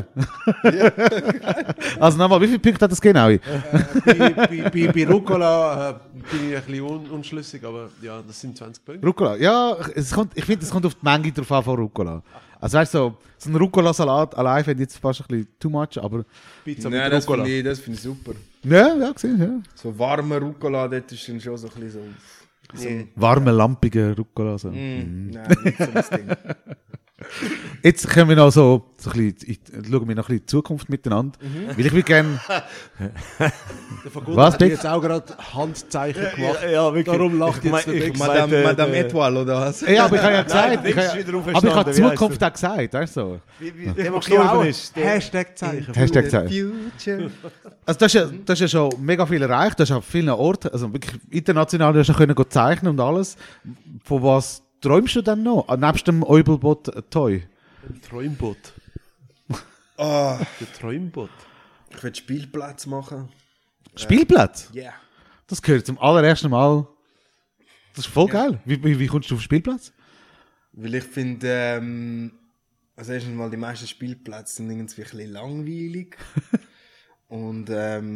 Also nochmal, wie viele Punkte hat das genau? Bei Rucola bin ich ein bisschen unschlüssig, aber ja, das sind 20 Punkte. Rucola, ja, ich finde, es kommt auf die Menge drauf an von Rucola. Also weißt du, so ein Rucola-Salat allein finde ich jetzt fast ein bisschen too much, aber... Pizza Nein, mit das Rucola. finde ich super. Ja, gesehen, ja. So warmer Rucola, dort ist dann schon so ein bisschen so... Nee. Warme, lampige Rucola. So. Nein, nicht so das Ding. Jetzt können wir noch so ein bisschen, schauen wir noch ein bisschen in die Zukunft miteinander. Weil ich will gerne... Der Fagundo Was, hat Dick? jetzt auch gerade Handzeichen gemacht. Ja, wirklich. Darum lacht jetzt der Dick. Madame Etoile, oder was? Ja, aber ich habe ja gesagt, Nein, der Ding ist wieder aber ich habe auferstanden, wie heisst Zukunft auch gesagt, weißt du? So. Der Machst gestorben du auch ist. Hashtag-Zeichen. Hashtag gesagt. Future. Also das ist ja schon mega viel erreicht, du hast an vielen Orten, also wirklich international, du hast ja können zeichnen und alles. Von was träumst du denn noch? Nebst dem Eubelbot Toy? Träumbot. Ah, Der Träumbot. ich will Spielplatz machen. Spielplatz? Ja. Yeah. Das gehört zum allerersten Mal. Das ist voll geil. Wie kommst du auf den Spielplatz? Weil ich finde, also erstens mal, die meisten Spielplätze sind irgendwie ein bisschen langweilig. Und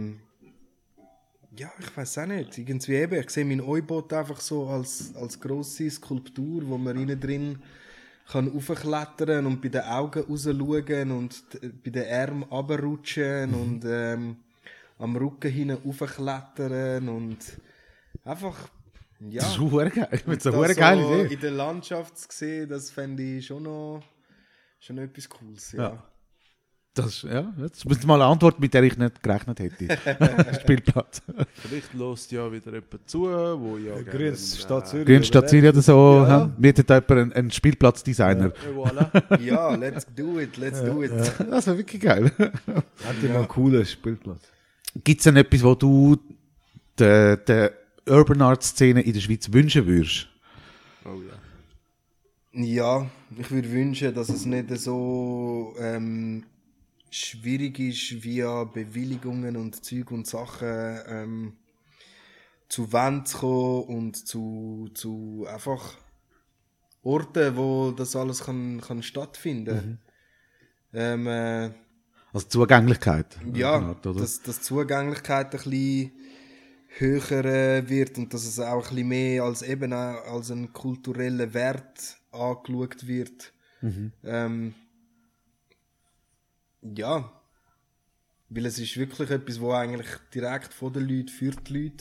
ja, ich weiß auch nicht. Irgendwie eben, ich sehe mein Eubot einfach so als grosse Skulptur, wo man innen drin kann raufklettern und bei den Augen rausschauen und bei den Armen runterrutschen und am Rücken hinten raufklettern und einfach, ja. Das ist verdammt geil. Ich finde es eine das verdammt geile so Idee. in der Landschaft zu sehen, das fände ich schon etwas Cooles, ja. Ja. Das ist mal eine Antwort, mit der ich nicht gerechnet hätte. Spielplatz. Vielleicht lässt ja wieder jemand zu, wo ja Grünes Stadt Zürich. Grün Stadt Zürich oder so, Ja. mietet jemand einen Spielplatzdesigner. Voilà. Ja, let's do it. Das wäre wirklich geil. Endlich mal einen coolen Spielplatz. Gibt es denn etwas, wo du der Urban Art Szene in der Schweiz wünschen würdest? Oh ja. Ja, ich würde wünschen, dass es nicht so schwierig ist, via Bewilligungen und Zeug und Sachen zu Wänden zu kommen und zu einfach Orten, wo das alles kann stattfinden kann. Also Zugänglichkeit. Ja, Art, oder? dass die Zugänglichkeit ein bisschen höher wird und dass es auch ein bisschen mehr als eben auch als ein kultureller Wert angeschaut wird. Ja, weil es ist wirklich etwas, wo eigentlich direkt von den Leuten, für die Leute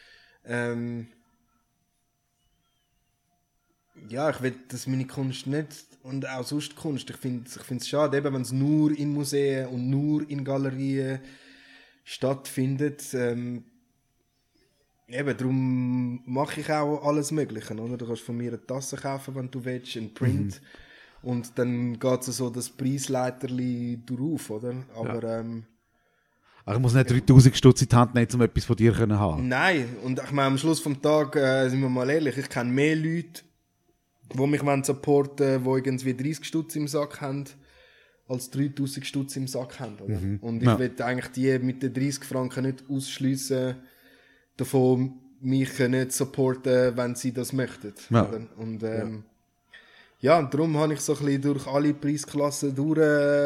ja, ich will, dass meine Kunst nicht, und auch sonst Kunst, ich finde es schade, eben, wenn es nur in Museen und nur in Galerien stattfindet. Eben, darum mache ich auch alles Mögliche, oder? Du kannst von mir eine Tasse kaufen, wenn du willst, einen Print. Und dann geht es so das Preisleiterli drauf, oder? Aber, Ich muss nicht 3000 Stutz in die Hand nehmen, um etwas von dir zu haben. nein, und ich meine, am Schluss vom Tag, sind wir mal ehrlich, ich kenne mehr Leute, die mich supporten wollen, die irgendwie 30 Stutz im Sack haben, als 3000 Stutz im Sack haben, oder? Und ich will eigentlich die mit den 30 Franken nicht ausschliessen, davon mich nicht supporten, wenn sie das möchten. Ja. Oder? Und und darum habe ich so ein bisschen durch alle Preisklassen durch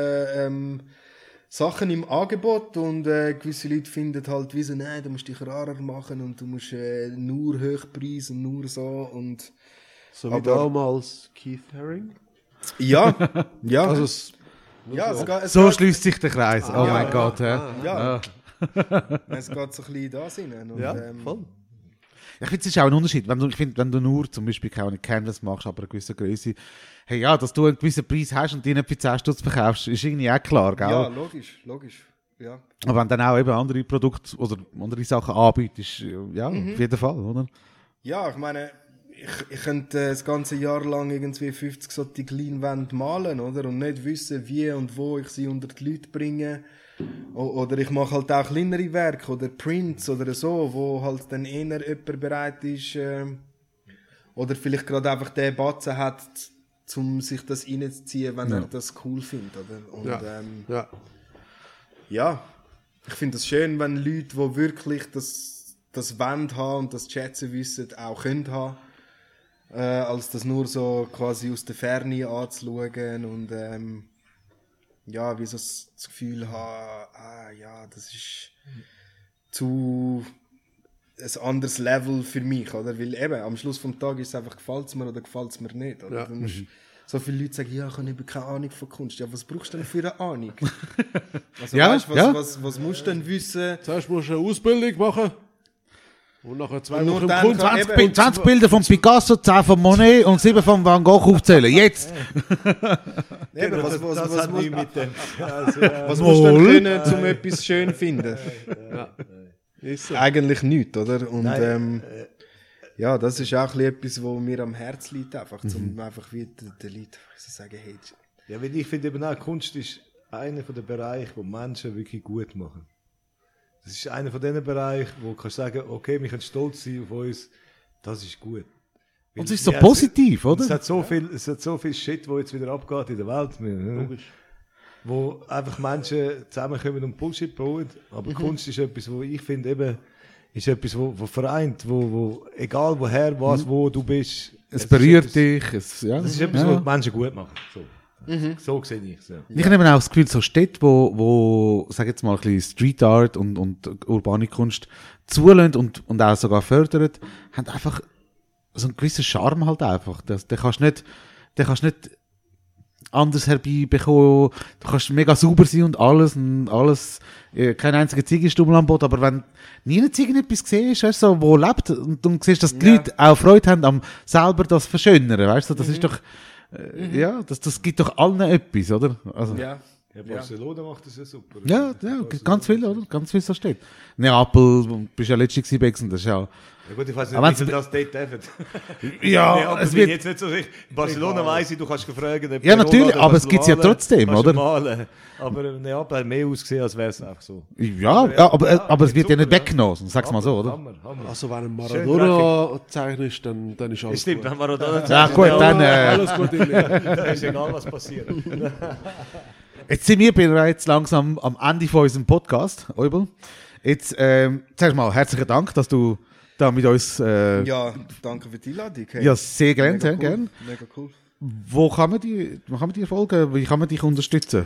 Sachen im Angebot und gewisse Leute finden halt wie so, nein, du musst dich rarer machen und du musst nur Hochpreis und nur so und So wie aber- damals Keith Haring. ja, ja, Also es geht, So schließt sich der Kreis. Oh mein Gott. ja, Ja. es geht so ein bisschen da rein. Und, Ja, voll. Ich finde, es ist auch ein Unterschied. Wenn du nur zum Beispiel keine Canvas machst, aber eine gewisse Größe, hey, ja, dass du einen gewissen Preis hast und die nicht für 10 Stutz verkaufst, ist irgendwie auch klar, gell? Ja, logisch. Ja. Aber wenn dann auch eben andere Produkte oder andere Sachen anbietest, ja, auf jeden Fall, oder? Ja, ich meine, ich könnte das ganze Jahr lang irgendwie 50 solche Leinwände malen, oder? Und nicht wissen, wie und wo ich sie unter die Leute bringe. Oder ich mache halt auch kleinere Werke oder Prints oder so, wo halt dann eher jemand bereit ist, oder vielleicht gerade einfach den Batzen hat, um sich das reinzuziehen, wenn er das cool findet, oder? Und, Ja. ja, ich finde es schön, wenn Leute, die wirklich das wollen haben und das schätzen wissen, auch können haben, als das nur so quasi aus der Ferne anzuschauen und ja, wie so das Gefühl haben, ja, das ist zu ein anderes Level für mich, oder? Weil eben, am Schluss vom Tag ist es einfach, gefällt es mir oder gefällt es mir nicht, oder? Ja. Du musst, so viele Leute sagen, ja, ich habe keine Ahnung von Kunst. Ja, was brauchst du denn für eine Ahnung? Also, Ja, weißt, ja. was musst du denn wissen? Zuerst musst du eine Ausbildung machen und nachher 2 Und nur Wochen im dann Kunst. kann- 20 Bilder von Picasso, 10 von Monet und 7 von Van Gogh aufzählen. Jetzt! Eben, was hat musst nichts mit dem. Also, ja. was musst du denn können, um etwas schön zu finden? Ist so. Eigentlich nichts, oder? Und ja, das ist auch ein bisschen etwas, was mir am Herzen liegt, einfach, um einfach wie den Leuten zu sagen, hey, Ja, weil ich finde eben auch, Kunst ist einer der Bereiche, wo Menschen wirklich gut machen. Das ist einer von diesen Bereichen, wo du kannst sagen, okay, wir können stolz sein auf uns, das ist gut. Weil Und es ist so wir- positiv, oder? Es hat so viel Shit, wo jetzt wieder abgeht in der Welt. Logisch. Wo einfach Menschen zusammenkommen und Bullshit bauen. Aber Kunst ist etwas, wo ich finde, eben, ist etwas, wo vereint, wo egal woher, wo du bist. Es ist berührt etwas- dich. Es, ja. Das ist etwas, ja. was Menschen gut machen. So, so sehe ich es. Ja. Ich habe eben auch das Gefühl, so Städte, wo sag jetzt mal, ein bisschen Street Art und urbane Kunst zulassen und auch sogar fördern, haben einfach so einen gewissen Charme halt einfach. Den kannst du nicht anders herbeibekommen. Du kannst mega sauber sein und alles, kein einziger Ziegenstummel am Boden, aber wenn nie irgendetwas siehst, weißt du, so, wo lebt und du siehst, dass die Leute auch Freude haben am selber das verschönern, weißt du, das ist doch, ja, das gibt doch allen etwas, oder? Also, ja. Ja, Barcelona macht das ja super. ja, ganz viel, oder? Ganz viel so steht. Neapel, du bist ja letztens gewesen, das ist ja... Ja gut, ich weiß Aber nicht, wie wenn's- viel das dort dürfen. Ja, aber es ich bin wird... jetzt nicht so sicher. In Barcelona weiss ich, du kannst fragen. ob Ja, der natürlich, Ronaldo aber es kannst gibt's ja malen, trotzdem, kannst oder? Malen. Aber Neapel hat mehr ausgesehen, als wäre es einfach so. Ja, aber es wird ja nicht weggenommen, sag's mal so, oder? Hammer. Also wenn du Schön Maradona zeichnest, dann ist alles Stimmt, gut. dann war er da. Ja gut, dann... Alles gut, Ili. Da ist egal, was passiert. Jetzt sind wir bereits langsam am Ende von unserem Podcast, Eubel. Jetzt, sag mal, herzlichen Dank, dass du da mit uns... Ja, danke für die Einladung. Hey. Ja, sehr gerne, Mega sehr cool. gerne. Mega cool. Wo kann man dir folgen? Wie kann man dich unterstützen?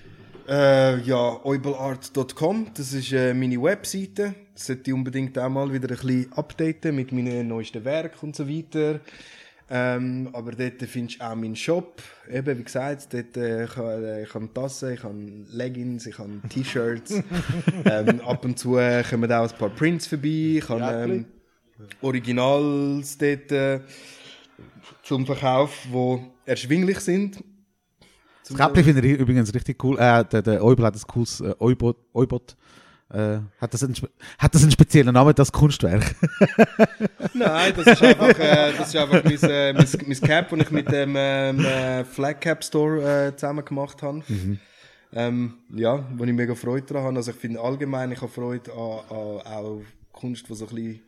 Ja, eubelart.com, das ist meine Webseite. Das sollte ich unbedingt auch mal wieder ein bisschen updaten mit meinen neuesten Werken und so weiter. Aber dort findest du auch meinen Shop. Eben, wie gesagt, dort, ich habe Tassen, ich habe Leggings, ich habe T-Shirts. Ab und zu kommen auch ein paar Prints vorbei. Ich habe Originals dort zum Verkauf, die erschwinglich sind. Das Käppchen finde ich übrigens richtig cool. Der Eubel hat ein cooles Eubot Hat das einen speziellen Namen, das Kunstwerk? Nein, das ist einfach mein Cap, das ich mit dem Flag Cap Store zusammen gemacht habe. Ja, wo ich mega Freude daran habe. Also ich finde allgemein, ich habe Freude an auch Kunst, die so ein bisschen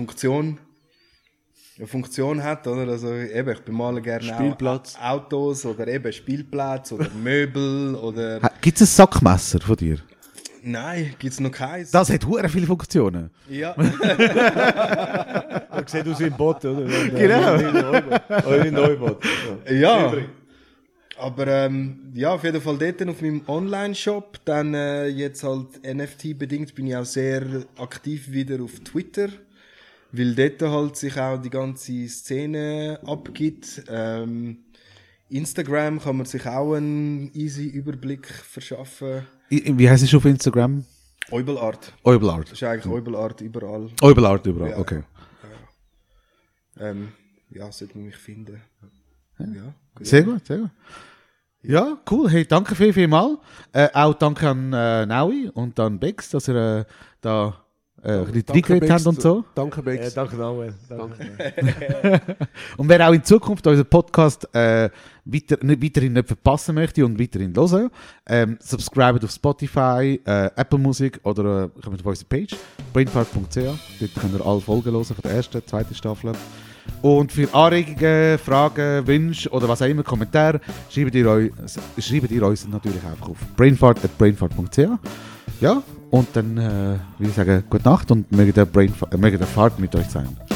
eine Funktion hat, oder? Also eben, ich bemale gerne Spielplatz. auch Autos oder eben Spielplätze oder Möbel oder... Gibt es ein Sackmesser von dir? Nein, gibt es noch keins. Das hat hure viele Funktionen. Ja. Man sieht aus wie ein Bot, oder? Genau. Oder ein Neubot. Ja. Aber ja, auf jeden Fall dort auf meinem Online-Shop. Dann jetzt halt NFT-bedingt bin ich auch sehr aktiv wieder auf Twitter. Weil dort halt sich auch die ganze Szene abgibt. Instagram kann man sich auch einen easy Überblick verschaffen. Wie heisst es auf Instagram? Eubelart. Eubelart. Das ist eigentlich Eubelart überall. Eubelart überall, Ja. okay. Ja, sollte man mich finden. Ja, Sehr gut, sehr gut. Ja, cool. Hey, danke vielmals. Auch danke an Naui und an Bex, dass ihr da ein bisschen reingeredet habt und so. Danke, Bex. Danke, Noel. Und wer auch in Zukunft unseren Podcast weiterhin nicht verpassen möchte und weiterhin hören, subscribe auf Spotify, Apple Music oder kommt auf unsere Page, brainpark.ch. Dort könnt ihr alle Folgen hören von der ersten, zweiten Staffel. Und für Anregungen, Fragen, Wünsche oder was auch immer, Kommentare, schreibt ihr uns natürlich einfach auf brainfart@brainfart.ch. Ja, und dann würde ich sagen, gute Nacht und möge der Fahrt mit euch sein.